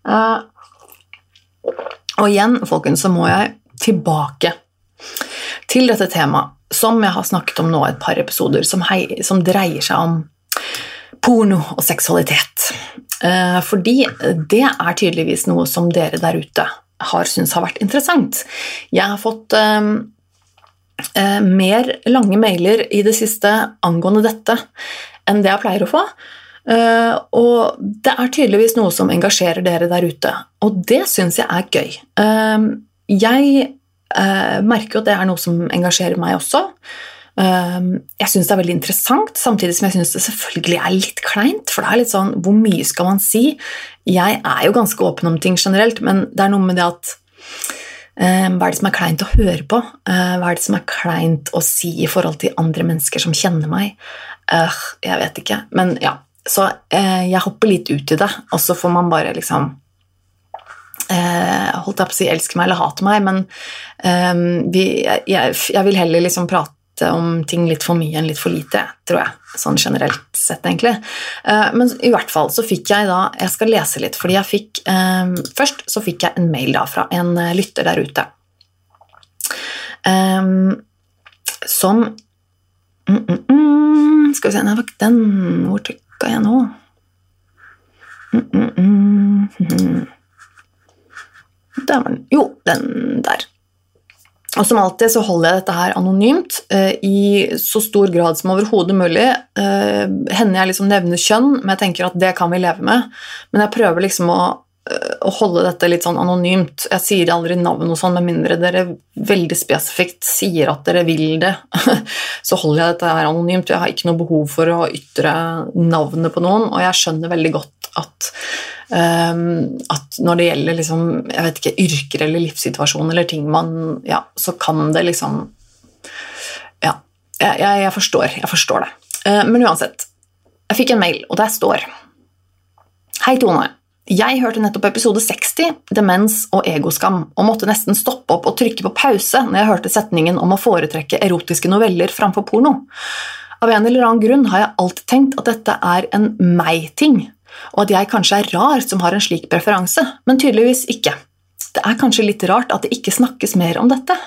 Eh, og igjen, folkens, så må jeg tilbake til dette temaet som jeg har snakket om nå et par episoder, som, hei, som dreier seg om porno og seksualitet. Eh, fordi det er tydeligvis noe som dere der ute har synes har vært interessant. Jeg har fått... Eh, Eh, mer lange mailer i det siste angående dette enn det jeg pleier å få, eh, og det er tydeligvis noe som engasjerer dere der ute, og det synes jeg er gøy. Eh, jeg eh, merker jo at det er noe som engasjerer meg også. Eh, jeg synes det er veldig interessant, samtidig som jeg synes det selvfølgelig er litt kleint, for det er litt sånn, hvor mye skal man si? Jeg er jo ganske åpen om ting generelt, men det er noe med det at Eh, hva er det som er kleint å høre på? Eh, hva er det som er kleint å si i forhold til andre mennesker som kjenner meg? Eh, jeg vet ikke, men ja. Så eh, jeg hopper litt ut i det, og så får man bare liksom eh, holdt jeg på å si elske meg eller hate meg, men eh, vi, jeg, jeg vil heller liksom prate om ting litt for mye enn litt for lite, tror jeg, sånn generelt sett egentlig. Men i hvert fall så fikk jeg da, jeg skal lese litt, fordi jeg fikk, først så fikk jeg en mail da fra en lytter der ute, som, mm, mm, mm, skal vi se, nei, den, hvor trykket jeg nå? Mm, mm, mm, mm. Der var den, jo, den der. Og som alltid så holder jeg dette her anonymt, eh, i så stor grad som overhodet mulig. Eh, hender jeg liksom nevner kjønn, men jeg tenker at det kan vi leve med. Men jeg prøver liksom å, å holde dette litt sånn anonymt. Jeg sier aldri navn og sånn, med mindre dere veldig spesifikt sier at dere vil det. Så holder jeg dette her anonymt. Jeg har ikke noe behov for å ytre navnet på noen, og jeg skjønner veldig godt at Um, at når det gjelder liksom, jeg vet ikke, yrker eller livssituasjon eller ting man, ja, så kan det liksom ja, jeg, jeg forstår jeg forstår det, uh, men uansett jeg fikk en mail, og der står: Hei Tone, jeg hørte nettopp episode seksti, demens og egoskam, og måtte nesten stoppe opp og trykke på pause når jeg hørte setningen om å foretrekke erotiske noveller framfor porno. Av en eller annen grunn har jeg alltid tenkt at dette er en meg-ting, og at jeg kanskje er rar som har en slik preferanse, men tydeligvis ikke. Det er kanskje litt rart at det ikke snakkes mer om dette.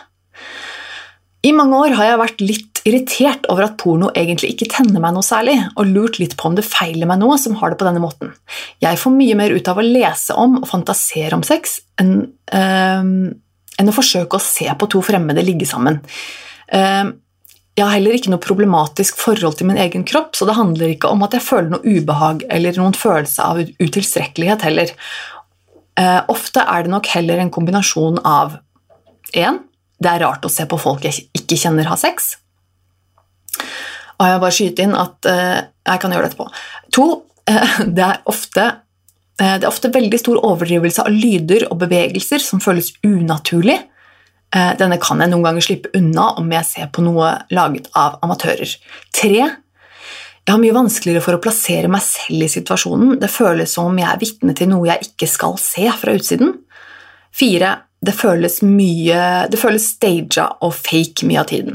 I mange år har jeg vært litt irritert over at porno egentlig ikke tenner meg noe særlig, og lurt litt på om det feiler meg noe som har det på denne måten. Jeg får mye mer ut av å lese om og fantasere om sex enn, øh, enn å forsøke å se på to fremmede ligge sammen. Uh, Jeg har heller ikke noe problematisk forhold til min egen kropp, så det handler ikke om at jeg føler noe ubehag eller noen følelse av utilstrekkelighet heller. Eh, ofte er det nok heller en kombinasjon av en, det er rart å se på folk jeg ikke kjenner ha sex, og jeg vil bare skyte inn at eh, jeg kan gjøre det etterpå. To, eh, det er ofte eh, det er ofte veldig stor overdrivelse av lyder og bevegelser som føles unaturlig. Denne kan jeg noen ganger slippe unna om jeg ser på noe laget av amatører. Tre, jeg har mye vanskeligere for å plassere meg selv i situasjonen. Det føles som om jeg er vitne til noe jeg ikke skal se fra utsiden. Fire, det føles mye, det føles staged og fake mye av tiden.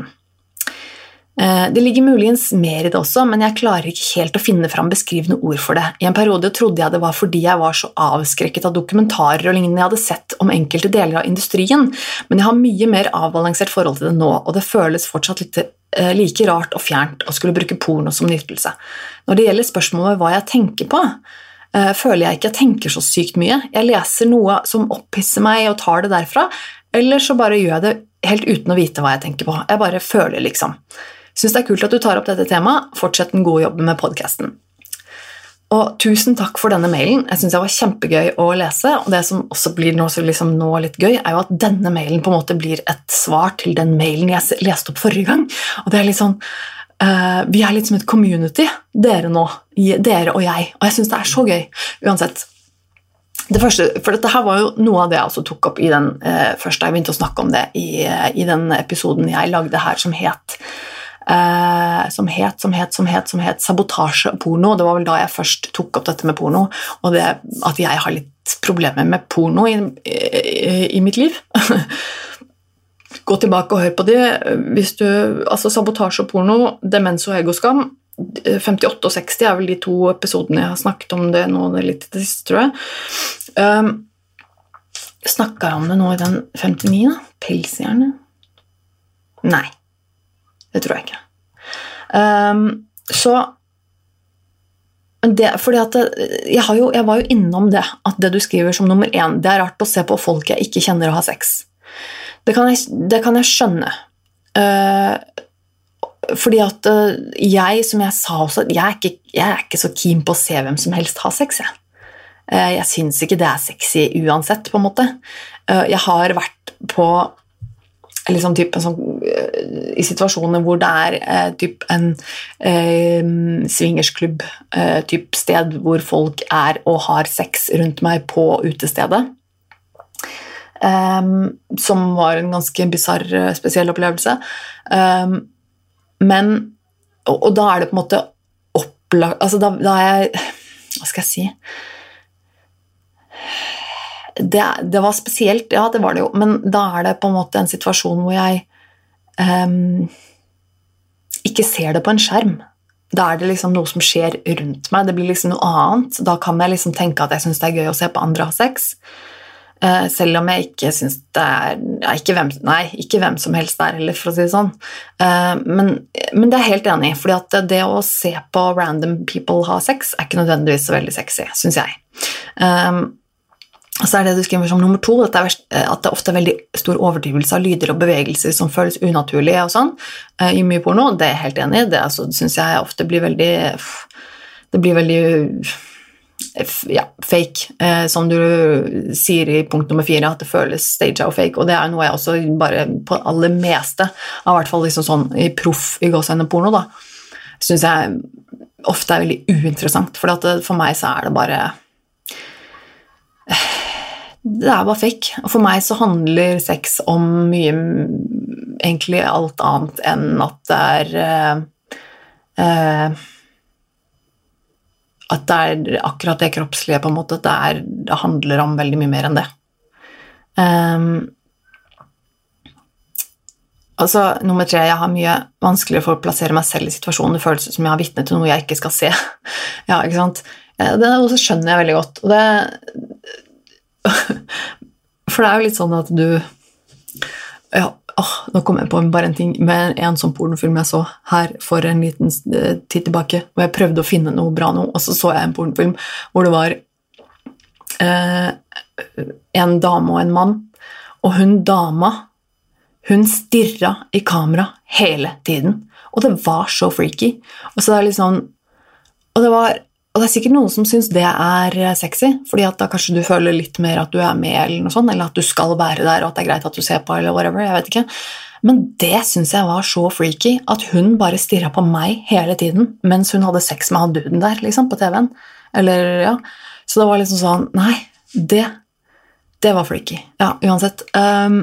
Det ligger muligens mer i det også, men jeg klarer ikke helt å finne fram beskrivende ord for det. I en periode trodde jeg det var fordi jeg var så avskrekket av dokumentarer og lignende jeg hadde sett om enkelte deler av industrien, men jeg har mye mer avbalansert forhold til det nå, og det føles fortsatt litt eh, like rart og fjernt å skulle bruke porno som nytelse. Når det gjelder spørsmålet hva jeg tenker på, eh, føler jeg ikke jeg tenker så sykt mye. Jeg leser noe som opphisser meg og tar det derfra, eller så bare gjør jeg det helt uten å vite hva jeg tenker på. Jeg bare føler liksom. Synes det er kult at du tar opp dette temaet. Fortsett den gode jobben med podcasten. Og tusen takk for denne mailen. Jeg synes det var kjempegøy å lese, og det som også blir nå, liksom nå litt gøy, er jo at denne mailen på en måte blir et svar til den mailen jeg leste opp forrige gang. Og det er litt sånn, uh, vi er litt som et community, dere nå, dere og jeg, og jeg synes det er så gøy, uansett. Det første, for dette her var jo noe av det jeg også tok opp i den uh, første, jeg begynte å snakke om det i, uh, i den episoden jeg lagde her som het Uh, som het, som het, som het, som het sabotasje og porno. Det var vel da jeg først tok opp dette med porno, og det at jeg har litt problemer med porno i, i, i mitt liv. Gå tilbake og hør på det. Hvis du, altså sabotasje og porno, demens og egoskam, femtiåtte og seksti er vel de to episodene jeg har snakket om det nå, det er litt det siste, tror jeg. Um, snakket jeg om det nå i den femtini, da? Pelshjerne? Nei. Det tror jeg ikke. Um, så det, fordi at jeg, har jo, jeg var jo innom det, at det du skriver som nummer én, det er rart å se på folk jeg ikke kjenner og ha sex. Det kan jeg, det kan jeg skjønne. Uh, fordi at uh, jeg, som jeg sa også, jeg er, ikke, jeg er ikke så keen på å se hvem som helst ha sex, jeg. Uh, jeg synes ikke det er sexy uansett, på en måte. Uh, jeg har vært på liksom typ en sånn, i situasjoner hvor det er eh, typ en eh, swingersklubb, eh, typ sted hvor folk er og har sex rundt meg på utestedet. um, som var en ganske bizarr, spesiell opplevelse. Um, men, og, og da er det på en måte opplagt, altså da, da er jeg, hva skal jeg si, det, det var spesielt, ja det var det jo, men da er det på en måte en situasjon hvor jeg um, ikke ser det på en skjerm. Da er det liksom noe som skjer rundt meg, det blir liksom noe annet, da kan jeg liksom tenke at jeg synes det er gøy å se på andre ha sex, uh, selv om jeg ikke synes det er, ja, ikke hvem, nei, ikke hvem som helst der heller, for å si det sånn, uh, men, men det er jeg helt enig i, fordi at det å se på random people ha sex er ikke nødvendigvis så veldig sexy, synes jeg. Um, Og så er det du skriver som nummer to, at det, er, at det ofte er veldig stor overdrivelse av lyder og bevegelser som føles unaturlige og sånn, i mye porno, det er jeg helt enig i, det altså, synes jeg ofte blir veldig, det blir veldig, ja, fake, eh, som du sier i punkt nummer fire, at det føles staged og fake, og det er noe jeg også bare på aller meste, av hvert fall liksom sånn i proff i gåsehudene porno da, synes jeg ofte er veldig uinteressant, for, at det, for meg så er det bare det er bare fake, og for meg så handler sex om mye, egentlig alt annet enn at det er uh, uh, at det er akkurat det kroppslige på en måte, det, er, det handler om veldig mye mer enn det. Um, altså, nummer tre, jeg har mye vanskeligere for å plassere meg selv i situasjonen, det føles som jeg har vitnet til noe jeg ikke skal se. Ja, ikke sant? Det også skjønner jeg veldig godt, og det for det er jo litt sånn at du ja, åh, nå kom jeg på bare en ting med en sånn pornofilm jeg så her for en liten tid tilbake, hvor jeg prøvde å finne noe bra nå, og så så jeg en pornofilm hvor det var eh, en dame og en mann, og hun dama hun stirret i kamera hele tiden, og det var så freaky, og så det er litt sånn og det var Og det er sikkert noen som synes det er sexy, fordi at da kanskje du føler litt mer at du er med eller noe sånt, eller at du skal være der, og at det er greit at du ser på, eller whatever, jeg vet ikke. Men det synes jeg var så freaky, at hun bare stirret på meg hele tiden, mens hun hadde sex med han duden der, liksom, på T V-en. Eller, ja. Så det var liksom sånn, nei, det, det var freaky. Ja, uansett. Um,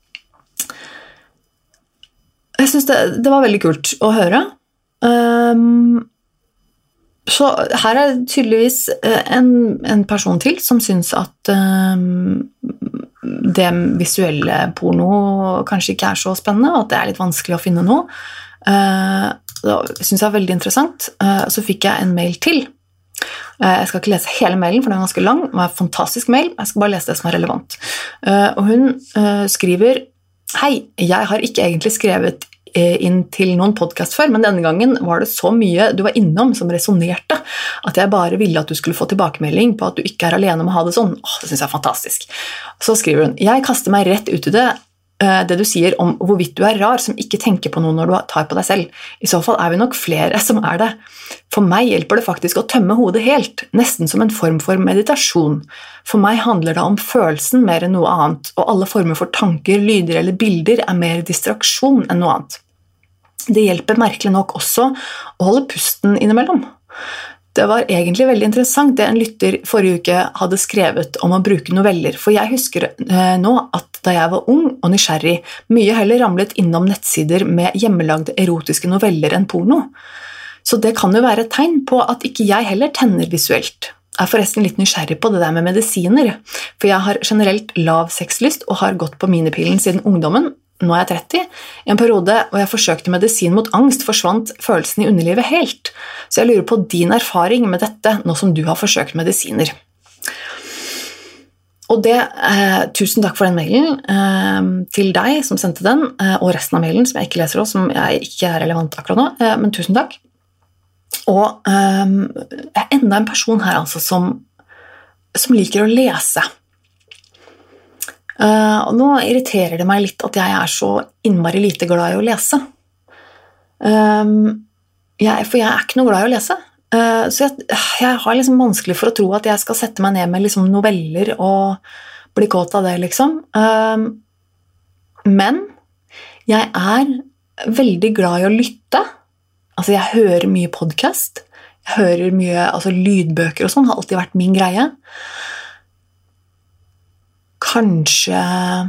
jeg synes det, det var veldig kult å høre. Um, Så her er tydeligvis en, en person til som synes at um, det visuelle porno kanskje ikke er så spennende, og at det er litt vanskelig å finne noe. Uh, det synes jeg er veldig interessant. Uh, så fikk jeg en mail til. Uh, jeg skal ikke lese hele mailen, for den er ganske lang. Det var en fantastisk mail. Jeg skal bare lese det som er relevant. Uh, og hun uh, skriver, hei, jeg har ikke egentlig skrevet inn til noen podcast før, men denne gangen var det så mye du var innom som resonerte, at jeg bare ville at du skulle få tilbakemelding på at du ikke er alene om å ha det sånn. Åh, det synes jeg er fantastisk. Så skriver hun, jeg kaster meg rett ut i det, det du sier om hvorvidt du er rar som ikke tenker på noe når du tar på deg selv. I så fall er vi nok flere som er det. For meg hjelper det faktisk å tømme hodet helt, nesten som en form for meditasjon. For meg handler det om følelsen mer enn noe annet, og alle former for tanker, lyder eller bilder er mer distraksjon enn noe annet. Det hjelper merkelig nok også å holde pusten innimellom. Det var egentlig veldig interessant det en lytter forrige uke hadde skrevet om å bruke noveller, for jeg husker eh, nå at da jeg var ung og nysgjerrig, mye heller ramlet innom nettsider med hjemmelagde erotiske noveller enn porno. Så det kan jo være et tegn på at ikke jeg heller tenner visuelt. Jeg er forresten litt nysgjerrig på det der med medisiner, for jeg har generelt lav sexlyst og har gått på minipillen siden ungdommen. Nå er jeg tretti. I en periode hvor jeg forsøkte medisin mot angst, forsvant følelsen i underlivet helt. Så jeg lurer på din erfaring med dette, nå som du har forsøkt medisiner. Og det, eh, tusen takk for den mailen eh, til deg som sendte den, eh, og resten av mailen som jeg ikke leser også, som jeg ikke er relevant akkurat nå, eh, men tusen takk. Og eh, jeg er enda en person her altså som, som liker å lese. Uh, og nå irriterer det meg litt at jeg er så innmari lite glad i å lese. Um, jeg, for jeg er ikke noe glad i å lese. Uh, så jeg, jeg har liksom vanskelig for å tro at jeg skal sette meg ned med liksom noveller og bli kåt av det, liksom. Um, men jeg er veldig glad i å lytte. Altså, jeg hører mye podcast. Jeg hører mye, altså lydbøker og sånn har alltid vært min greie. kanskje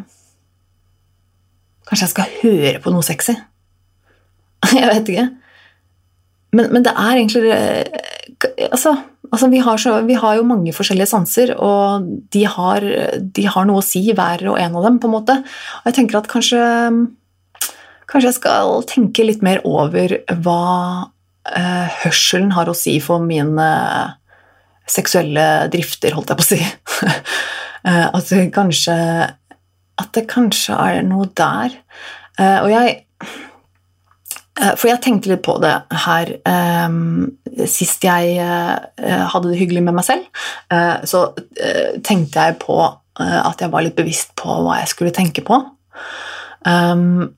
kanskje jeg skal høre på noe sexy. Jeg vet ikke. Men, men det er egentlig altså, altså vi, har så, vi har jo mange forskjellige sanser, og de har, de har noe å si hver og en av dem på en måte. Og jeg tenker at kanskje kanskje jeg skal tenke litt mer over hva eh, hørselen har å si for mine seksuelle drifter, holdt jeg på å si. At det kanskje at det kanskje er noe der. Uh, og jeg uh, for jeg tenkte litt på det her um, sist jeg uh, hadde det hyggelig med meg selv, uh, så uh, tenkte jeg på uh, at jeg var litt bevisst på hva jeg skulle tenke på. Um,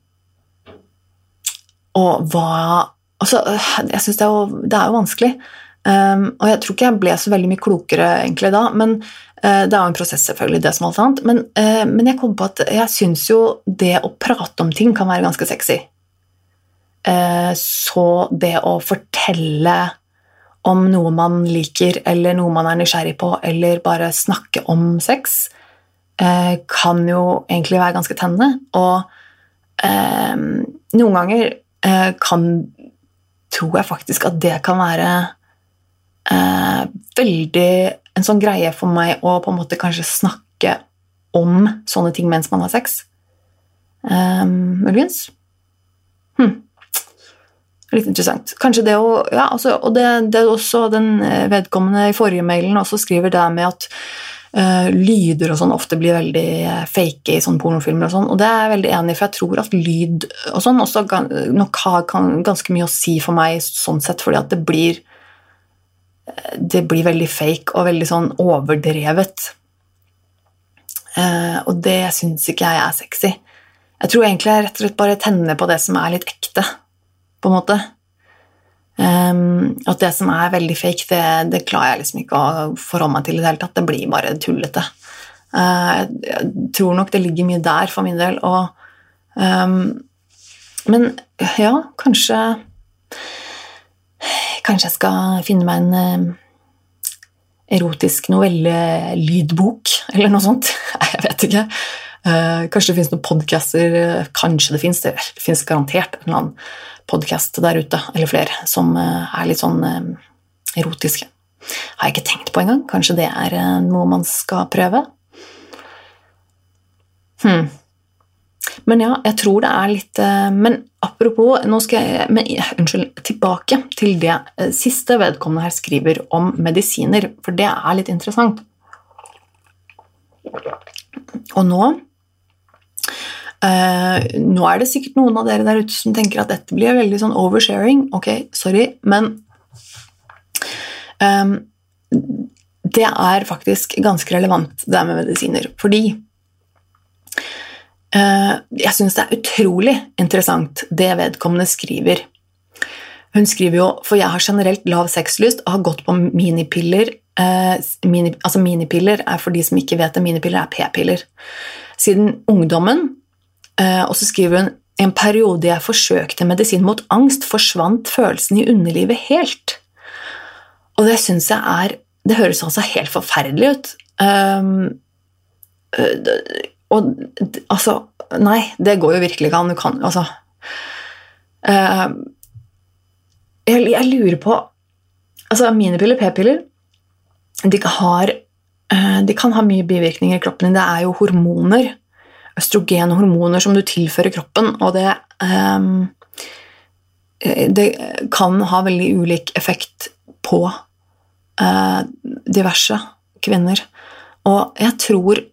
og hva altså, uh, jeg synes det er jo, det er jo vanskelig. Um, og jeg tror ikke jeg ble så veldig mye klokere egentlig da, men uh, det er jo en prosess selvfølgelig, det som alt annet, men, uh, men jeg kom på at jeg synes jo det å prate om ting kan være ganske sexy. Uh, så det å fortelle om noe man liker, eller noe man er nysgjerrig på, eller bare snakke om sex, uh, kan jo egentlig være ganske tennende, og uh, noen ganger uh, kan, tror jeg faktisk at det kan være Uh, veldig en sånn greie for meg å på en måte kanskje snakke om sånne ting mens man har sex. Um, muligens? Hm. Litt interessant. Kanskje det å, ja, altså, og det, det er også den vedkommende i forrige mailen også skriver det med at uh, lyder og sånn ofte blir veldig fake i sånne pornofilmer og sånn, og det er jeg veldig enig i, for jeg tror at lyd og sånn også nok har kan, ganske mye å si for meg sånn sett, fordi at det blir det blir veldig fake og veldig sånn overdrevet. Uh, og det synes ikke jeg er sexy. Jeg tror egentlig jeg rett og slett bare tenner på det som er litt ekte, på en måte. Um, at det som er veldig fake, det, det klarer jeg liksom ikke å forholde meg til i det hele tatt. Det blir bare tullete. Uh, jeg, jeg tror nok det ligger mye der for min del. Og, um, men ja, kanskje Kanskje jeg skal finne meg en eh, erotisk novelle-lydbok, eller noe sånt. Nei, jeg vet ikke. Eh, kanskje det finnes noen podcaster, kanskje det finnes, det, det finnes garantert en eller annen podcast der ute, eller flere, som eh, er litt sånn eh, erotiske. Har jeg ikke tenkt på engang. Kanskje det er eh, noe man skal prøve. Hmm. Men ja, jeg tror det er litt, men apropos, nå skal jeg, men, unnskyld, tilbake til det siste vedkommende her skriver om medisiner, for det er litt interessant. Og nå, eh, nå er det sikkert noen av dere der ute som tenker at dette blir veldig sånn oversharing, ok, sorry, men eh, det er faktisk ganske relevant det med medisiner, fordi Uh, jeg synes det er utrolig interessant det vedkommende skriver. Hun skriver jo, for jeg har generelt lav sexlyst og har gått på minipiller. Uh, mini, altså minipiller er for de som ikke vet det, minipiller er p-piller. Siden ungdommen, uh, og så skriver hun, en periode jeg forsøkte medisin mot angst, forsvant følelsen i underlivet helt. Og det synes jeg er, det høres altså helt forferdelig ut. Um, uh, Og altså, nei, det går jo virkelig ikke an. Du kan, altså. Uh, jeg, jeg lurer på, altså minipiller, p-piller, de, har, uh, de kan ha mye bivirkninger i kroppen. Det er jo hormoner, østrogenhormoner som du tilfører kroppen, og det, um, det kan ha veldig ulik effekt på uh, diverse kvinner. Og jeg tror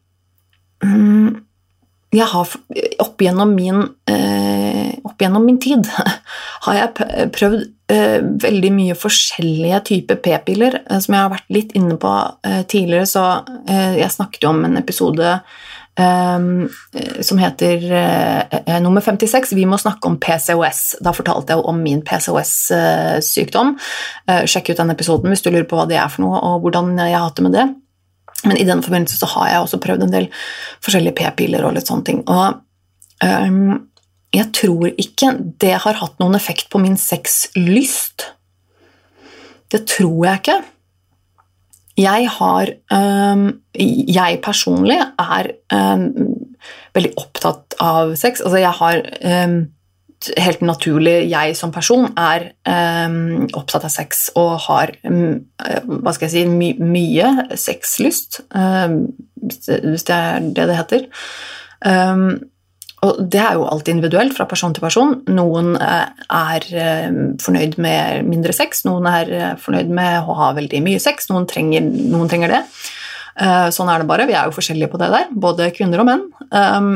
jeg har opp gjennom min eh, opp gjennom min tid har jeg prøvd eh, veldig mye forskjellige typer p-piller eh, som jeg har vært litt inne på eh, tidligere, så eh, jeg snakket jo om en episode eh, som heter eh, nummer femtiseks, vi må snakke om P C O S. Da fortalte jeg om min P C O S-sykdom. Eh, sjekk ut den episoden hvis du lurer på hva det er for noe og hvordan jeg har hatt det med det. Men i den forbindelse så har jeg også prøvd en del forskjellige p-piller og litt sånne ting. Og um, jeg tror ikke det har hatt noen effekt på min sexlyst. Det tror jeg ikke. jeg har um, Jeg personlig er um, veldig opptatt av sex. Altså jeg har um, helt naturlig, jeg som person er um, opptatt av sex og har um, hva skal jeg si, my, mye sexlyst, um, hvis det er det det heter. Um, og det er jo alltid individuelt fra person til person. Noen uh, er uh, fornøyd med mindre sex, noen er uh, fornøyd med å ha veldig mye sex, noen trenger, noen trenger det. Uh, sånn er det bare, vi er jo forskjellige på det der, både kvinner og menn. Um,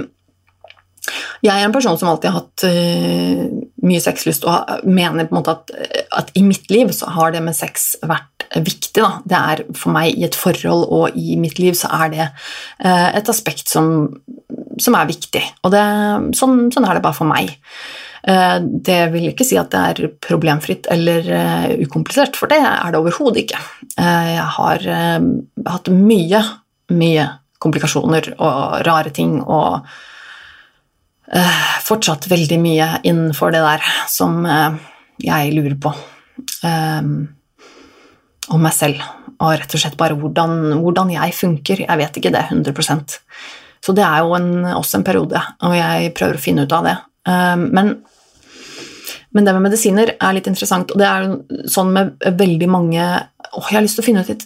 Jeg er en person som alltid har hatt uh, mye sexlyst, og mener på en måte at, at i mitt liv så har det med sex vært viktig. Da. Det er for meg i et forhold, og i mitt liv så er det uh, et aspekt som, som er viktig. Og det, sånn, sånn er det bare for meg. Uh, det vil ikke si at det er problemfritt eller uh, ukomplisert, for det er det overhodet ikke. Uh, jeg har uh, hatt mye, mye komplikasjoner og rare ting, og Uh, fortsatt veldig mye innenfor det der som uh, jeg lurer på um, om meg selv, og rett og slett bare hvordan, hvordan jeg funker. Jeg vet ikke det hundre prosent. Så det er jo en, også en periode, og jeg prøver å finne ut av det. Um, men, men det med medisiner er litt interessant, og det er sånn med veldig mange åh, jeg har lyst til å finne ut et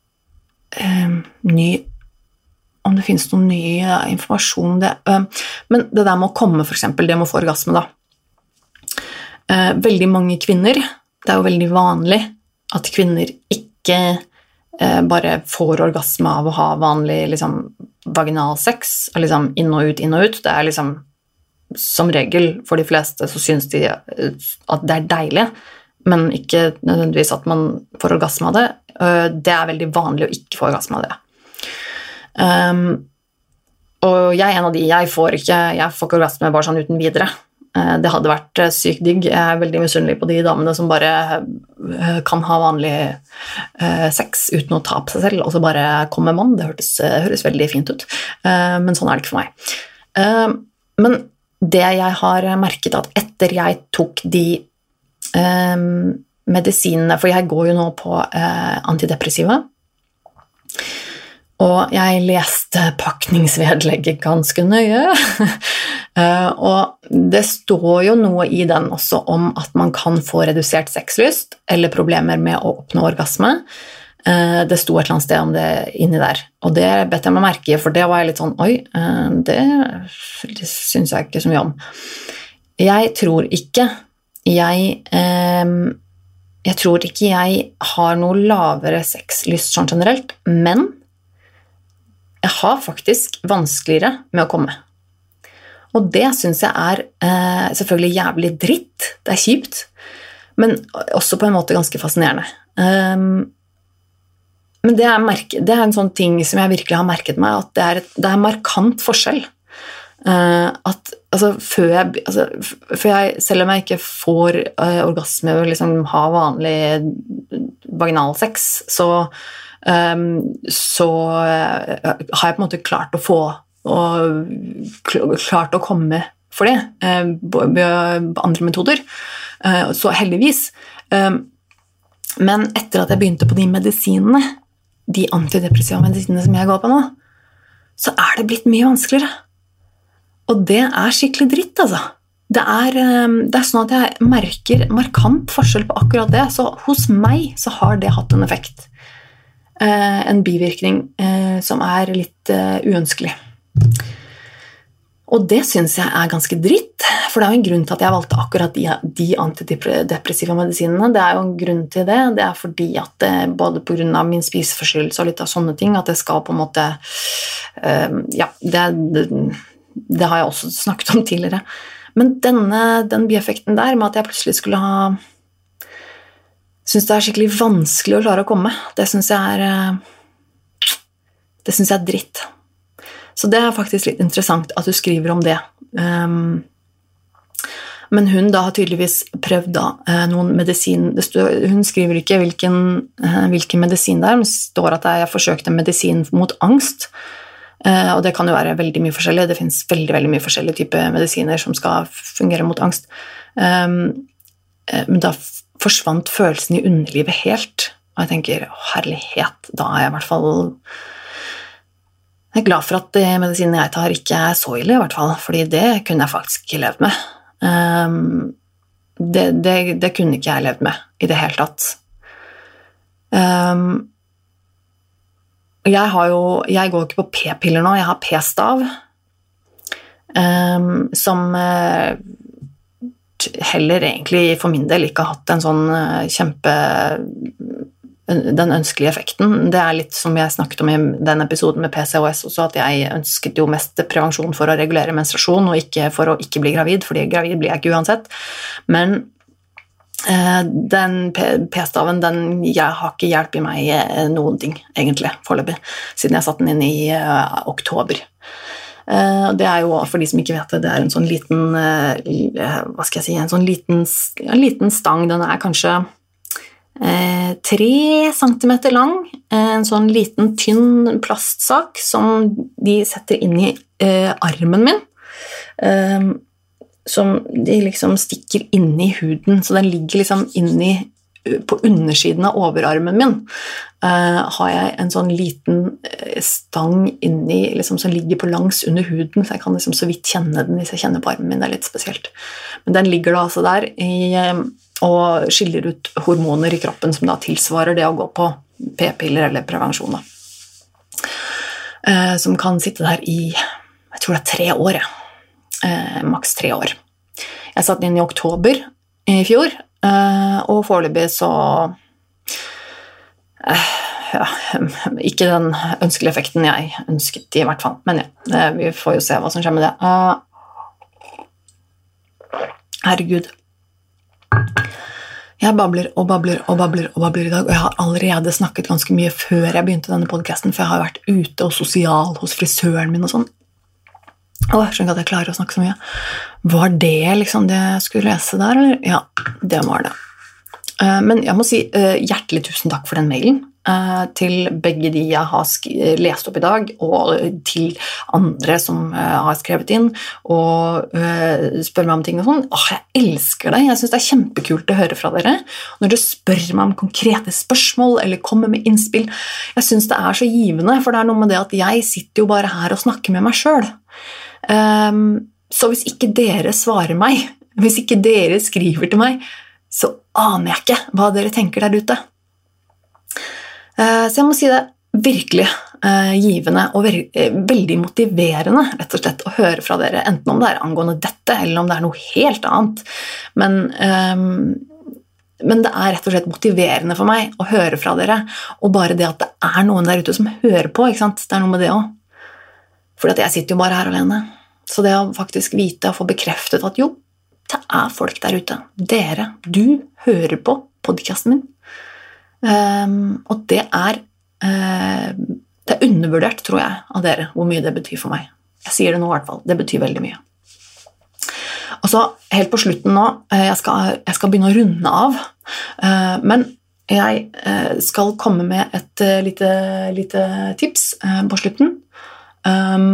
um, ny om det finnes noen ny informasjon. Det, øh, men det der med å komme, for eksempel, det med å få orgasme da. Uh, veldig mange kvinner, det er jo veldig vanlig at kvinner ikke uh, bare får orgasme av å ha vanlig liksom, vaginal sex, liksom inn og ut, inn og ut. Det er liksom, som regel, for de fleste så synes de at det er deilig, men ikke nødvendigvis at man får orgasme av det. Uh, det er veldig vanlig å ikke få orgasme av det. Um, og jeg er en av de, jeg får ikke, jeg får ikke orgasme bare sånn uten videre. Uh, det hadde vært uh, sykt digg. Jeg er veldig misunnelig på de damene som bare uh, kan ha vanlig uh, sex uten å ta på seg selv, og så bare kommer man. Det hørtes, uh, høres veldig fint ut, uh, men sånn er det ikke for meg. Uh, men det jeg har merket at etter jeg tok de uh, medisinene, for jeg går jo nå på uh, antidepressiva, og jeg leste pakningsvedlegget ganske nøye, og det står jo noe i den også om at man kan få redusert sexlyst, eller problemer med å oppnå orgasme. Det sto et eller annet sted om det inni der, og det bet jeg meg merke i, for det var jeg litt sånn, oi, det, det synes jeg ikke så mye om. Jeg tror ikke jeg... Jeg tror ikke jeg har noe lavere sexlyst sånn generelt, men jeg har faktisk vanskeligere med å komme. Og det synes jeg er eh, selvfølgelig jævlig dritt, det er kjipt, men også på en måte ganske fascinerende. Um, men det er, merke, det er en sånn ting som jeg virkelig har merket meg, at det er, et, det er markant forskjell. Uh, at altså, før, jeg, altså, før jeg, selv om jeg ikke får uh, orgasme og liksom ha vanlig vaginalsex, så Um, så uh, har jeg på en måte klart å få og klart å komme for det uh, med andre metoder, uh, så heldigvis. Um, men etter at jeg begynte på de medisinene, de antidepressiva medisinene som jeg går på nå, så er det blitt mye vanskeligere. Og det er skikkelig dritt, altså. Det er, um, det er sånn at jeg merker markant forskjell på akkurat det, så hos meg så har det hatt en effekt. Uh, en bivirkning uh, som er litt uh, uønskelig. Og det synes jeg er ganske dritt, for det er jo en grunn til at jeg valgte akkurat de, de antidepressiva medisinene. Det er jo en grunn til det. Det er fordi at det, både på grunn av min spiseforstyrrelse og litt av sånne ting, at det skal på en måte uh, ja, det, det, det har jeg også snakket om tidligere. Men denne, den bieffekten der med at jeg plutselig skulle ha synes det er skikkelig vanskelig å klare å komme. Det synes jeg er det synes jeg er dritt. Så det er faktisk litt interessant at du skriver om det. Um, men hun da har tydeligvis prøvd da, uh, noen medisin. Det står, hun skriver ikke hvilken, uh, hvilken medisin det er, men det står at jeg har forsøkt en medisin mot angst. Uh, og det kan jo være veldig mye forskjellig. Det finnes veldig, veldig mye forskjellige typer medisiner som skal fungere mot angst. Um, uh, men da forsvant følelsen i underlivet helt. Og jeg tenker, å, herlighet, da er jeg i hvert fall jeg er glad for at medisinen jeg tar ikke er så ille i hvert fall, fordi det kunne jeg faktisk ikke levd med. Um, det, det, det kunne ikke jeg levd med i det hele tatt. Um, jeg har jo, jeg går ikke på p-piller nå, jeg har p-stav, um, som uh, heller egentlig for min del ikke har hatt en sånn uh, kjempe den ønskelige effekten. Det er litt som jeg snakket om i den episoden med P C O S også, at jeg ønsket jo mest prevensjon for å regulere menstruasjon, og ikke for å ikke bli gravid, fordi gravid blir jeg ikke uansett. Men eh, den p-staven, den jeg har ikke hjulpet meg noen ting, egentlig, foreløpig, siden jeg satte den inn i uh, oktober. Uh, det er jo, for de som ikke vet det, det er en sånn liten, uh, hva skal jeg si, en sånn liten, en liten stang, den er kanskje Eh, tre centimeter lang, en sånn liten, tynn plastsak som de setter inn i eh, armen min, eh, som de liksom stikker inn i huden, så den ligger liksom inn i, på undersiden av overarmen min, eh, har jeg en sånn liten stang inni, liksom, som ligger på langs under huden, så jeg kan liksom så vidt kjenne den hvis jeg kjenner på armen min, det er litt spesielt. Men den ligger da altså der i og skiller ut hormoner i kroppen som da tilsvarer det å gå på p-piller eller prevensjon da. Eh, som kan sitte der i, jeg tror det er tre år, eh, maks tre år. Jeg satt inn i oktober i fjor, eh, og foreløpig så eh, ja, ikke den ønskelige effekten jeg ønsket i hvert fall, men ja, eh, vi får jo se hva som skjer med det. Eh, herregud. Jeg babler og babler og babler og babler i dag, og jeg har allerede snakket ganske mye før jeg begynte denne podcasten, for jeg har vært ute og sosial hos frisøren min og sånn. Åh, jeg skjønner ikke at jeg klarer å snakke så mye. Var det liksom det jeg skulle lese der, eller? Ja, det var det. Men jeg må si hjertelig tusen takk for den mailen, til begge de jeg har lest opp i dag, og til andre som har skrevet inn, og spør meg om ting og sånn. Åh, jeg elsker det. Jeg synes det er kjempekult å høre fra dere. Når dere spør meg om konkrete spørsmål, eller kommer med innspill, jeg synes det er så givende, for det er noe med det at jeg sitter jo bare her og snakker med meg selv. Så hvis ikke dere svarer meg, hvis ikke dere skriver til meg, så aner jeg ikke hva dere tenker der ute. Så jeg må si det virkelig givende og veldig motiverende, rett og slett, å høre fra dere, enten om det er angående dette, eller om det er noe helt annet. Men, men det er rett og slett motiverende for meg å høre fra dere, og bare det at det er noen der ute som hører på, ikke sant? Det er noe med det også. Fordi at jeg sitter jo bare her alene. Så det å faktisk vite og få bekreftet at jo, det er folk der ute. Dere, du hører på podcasten min. Um, og det er uh, det er undervurdert, tror jeg, av dere, hvor mye det betyr for meg. Jeg sier det nå i hvert fall, det betyr veldig mye. Og så helt på slutten nå, uh, jeg, skal, jeg skal begynne å runde av, uh, men jeg uh, skal komme med et uh, lite, lite tips uh, på slutten. Um,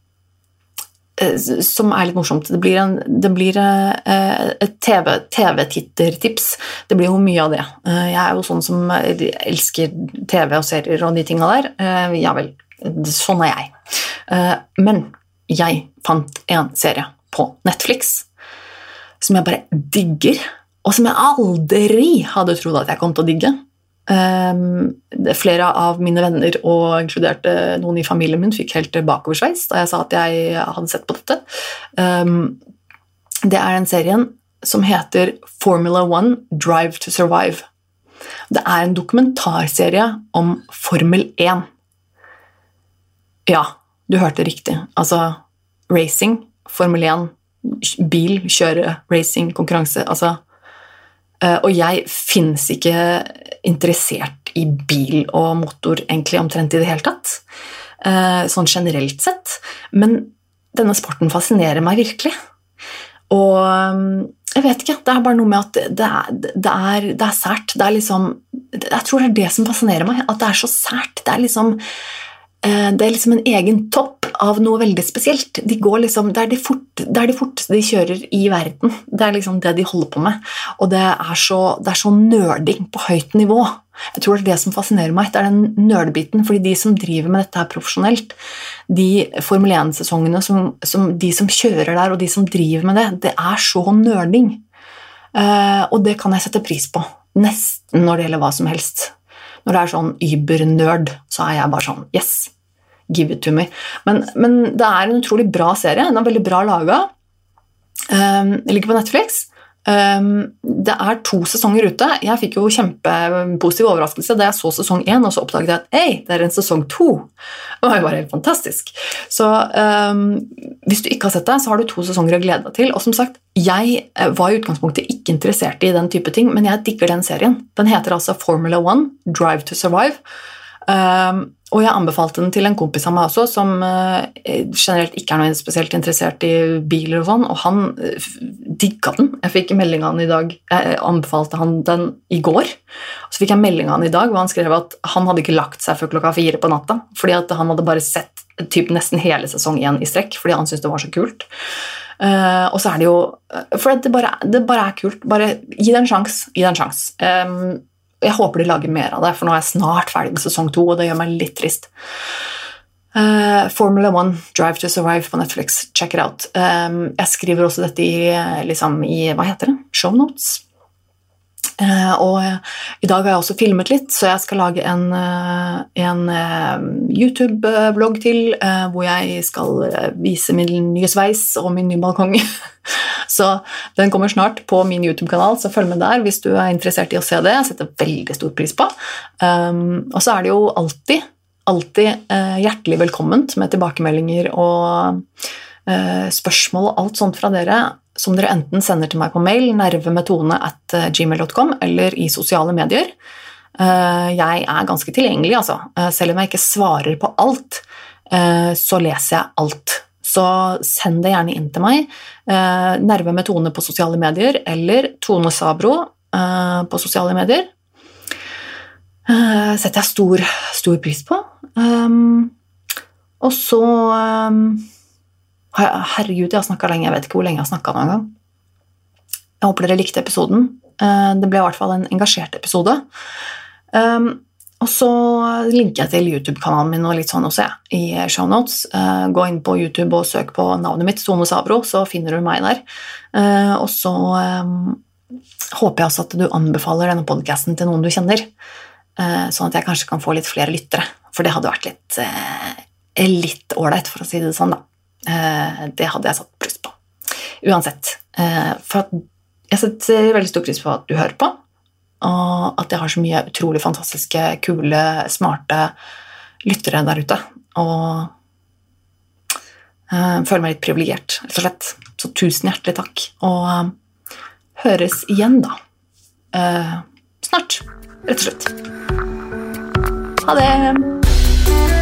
som er litt morsomt. Det blir, en, det blir et TV, TV-tittertips. Det blir jo mye av det. Jeg er jo sånn som elsker TV og serier og de tingene der. Ja vel, sånn er jeg. Men jeg fant en serie på Netflix som jeg bare digger, og som jeg aldri hadde trodd at jeg kom til å digge. Um, flere av mine venner og inkludert noen i familien min fikk helt bakoversveis da jeg sa at jeg hadde sett på dette. Um, det er en serien som heter Formula One Drive to Survive. Det er en dokumentarserie om Formel én. Ja, du hørte riktig. Altså racing, Formel én, bil, kjøre, racing, konkurranse, altså. Uh, og jeg finnes ikke interessert i bil og motor egentlig omtrent i det hele tatt, uh, sånn generelt sett, men denne sporten fascinerer meg virkelig. Og um, jeg vet ikke, det er bare noe med at det er, det er, det er sært, det er liksom, jeg tror det er det som fascinerer meg, at det er så sært, det er liksom, det er liksom en egen topp av noe veldig spesielt. De går liksom, det er de, fort, det er de forteste de kjører i verden. Det er liksom det de holder på med. Og det er så, det er så nerding på høyt nivå. Jeg tror det er det som fascinerer meg, det er den nerdbiten, fordi de som driver med dette her profesjonelt, de Formel en-sesongene, som, som, de som kjører der, og de som driver med det, det er så nerding. Uh, og det kan jeg sette pris på, nesten når det gjelder hva som helst. Når det er sånn über-nerd, så er jeg bare sånn, yes, give it to me. Men, men det er en utrolig bra serie, den er veldig bra laget. Um, jeg ligger på Netflix. Um, det er to sesonger ute. Jeg fikk jo kjempepositiv overraskelse da jeg så sesong én, og så oppdaget jeg at hey, det er en sesong to. Det var jo bare helt fantastisk. Så um, hvis du ikke har sett det, så har du to sesonger å glede deg til. Og som sagt, jeg var i utgangspunktet ikke interessert i den type ting, men jeg digger den serien. Den heter altså Formula One, Drive to Survive. Um, og jeg anbefalte den til en kompis av meg også, som uh, generelt ikke er noe spesielt interessert i biler og sånn, og han uh, digget den. Jeg fikk melding av han i dag, jeg anbefalte han den i går, så fikk jeg melding av han i dag, hvor han skrev at han hadde ikke lagt seg før klokka fire på natta, fordi at han hadde bare sett typ nesten hele sesong én i strekk, fordi han syntes det var så kult. Uh, og så er det jo, for det bare, det bare er kult, bare gi det en sjans, gi det en sjans. Um, Jeg håper de lager mer av det, for nå er jeg snart ferdig med sesong to, og det gjør meg litt trist. Uh, Formula One, Drive to Survive på Netflix, check it out. Um, jeg skriver også dette i, liksom, i, hva heter det? Show notes. Uh, og uh, i dag har jeg også filmet litt, så jeg skal lage en, uh, en uh, YouTube-blogg til, uh, hvor jeg skal uh, vise min nye sveis og min nye balkong. Så den kommer snart på min YouTube-kanal, så følg med der hvis du er interessert i å se det. Jeg setter veldig stor pris på. Um, og så er det jo alltid, alltid uh, hjertelig velkomment med tilbakemeldinger og uh, spørsmål og alt sånt fra dere, som dere enten sender til meg på mail, nervemetone at gmail dot com, eller i sosiale medier. Uh, jeg er ganske tilgjengelig, altså. Uh, selv om jeg ikke svarer på alt, uh, så leser jeg alt. Så send det gjerne inn til meg, eh, Nerve med Tone på sosiale medier, eller Tone Sabro eh, på sosiale medier. Eh, setter jeg stor, stor pris på. Um, og så, um, herregud, jeg har snakket lenge, jeg vet ikke hvor lenge jeg har snakket noen gang. Jeg håper dere likte episoden. Eh, det ble i hvert fall en engasjert episode. Um, Og så linker jeg til YouTube-kanalen min og litt sånn også, ja, i show notes. Uh, gå inn på YouTube og søk på navnet mitt, Tone Sabro, så finner du meg der. Uh, og så um, håper jeg også at du anbefaler denne podcasten til noen du kjenner, uh, sånn at jeg kanskje kan få litt flere lyttere, for det hadde vært litt, uh, litt ordentlig, for å si det sånn da. Uh, det hadde jeg satt pris på. Uansett, uh, for at jeg setter veldig stor pris på at du hører på, og at jeg har så mye utrolig fantastiske, kule, smarte lyttere der ute, og uh, føler meg litt privilegert, rett og slett. Så tusen hjertelig takk, og uh, høres igjen da. Uh, snart, rett og slett. Ha det!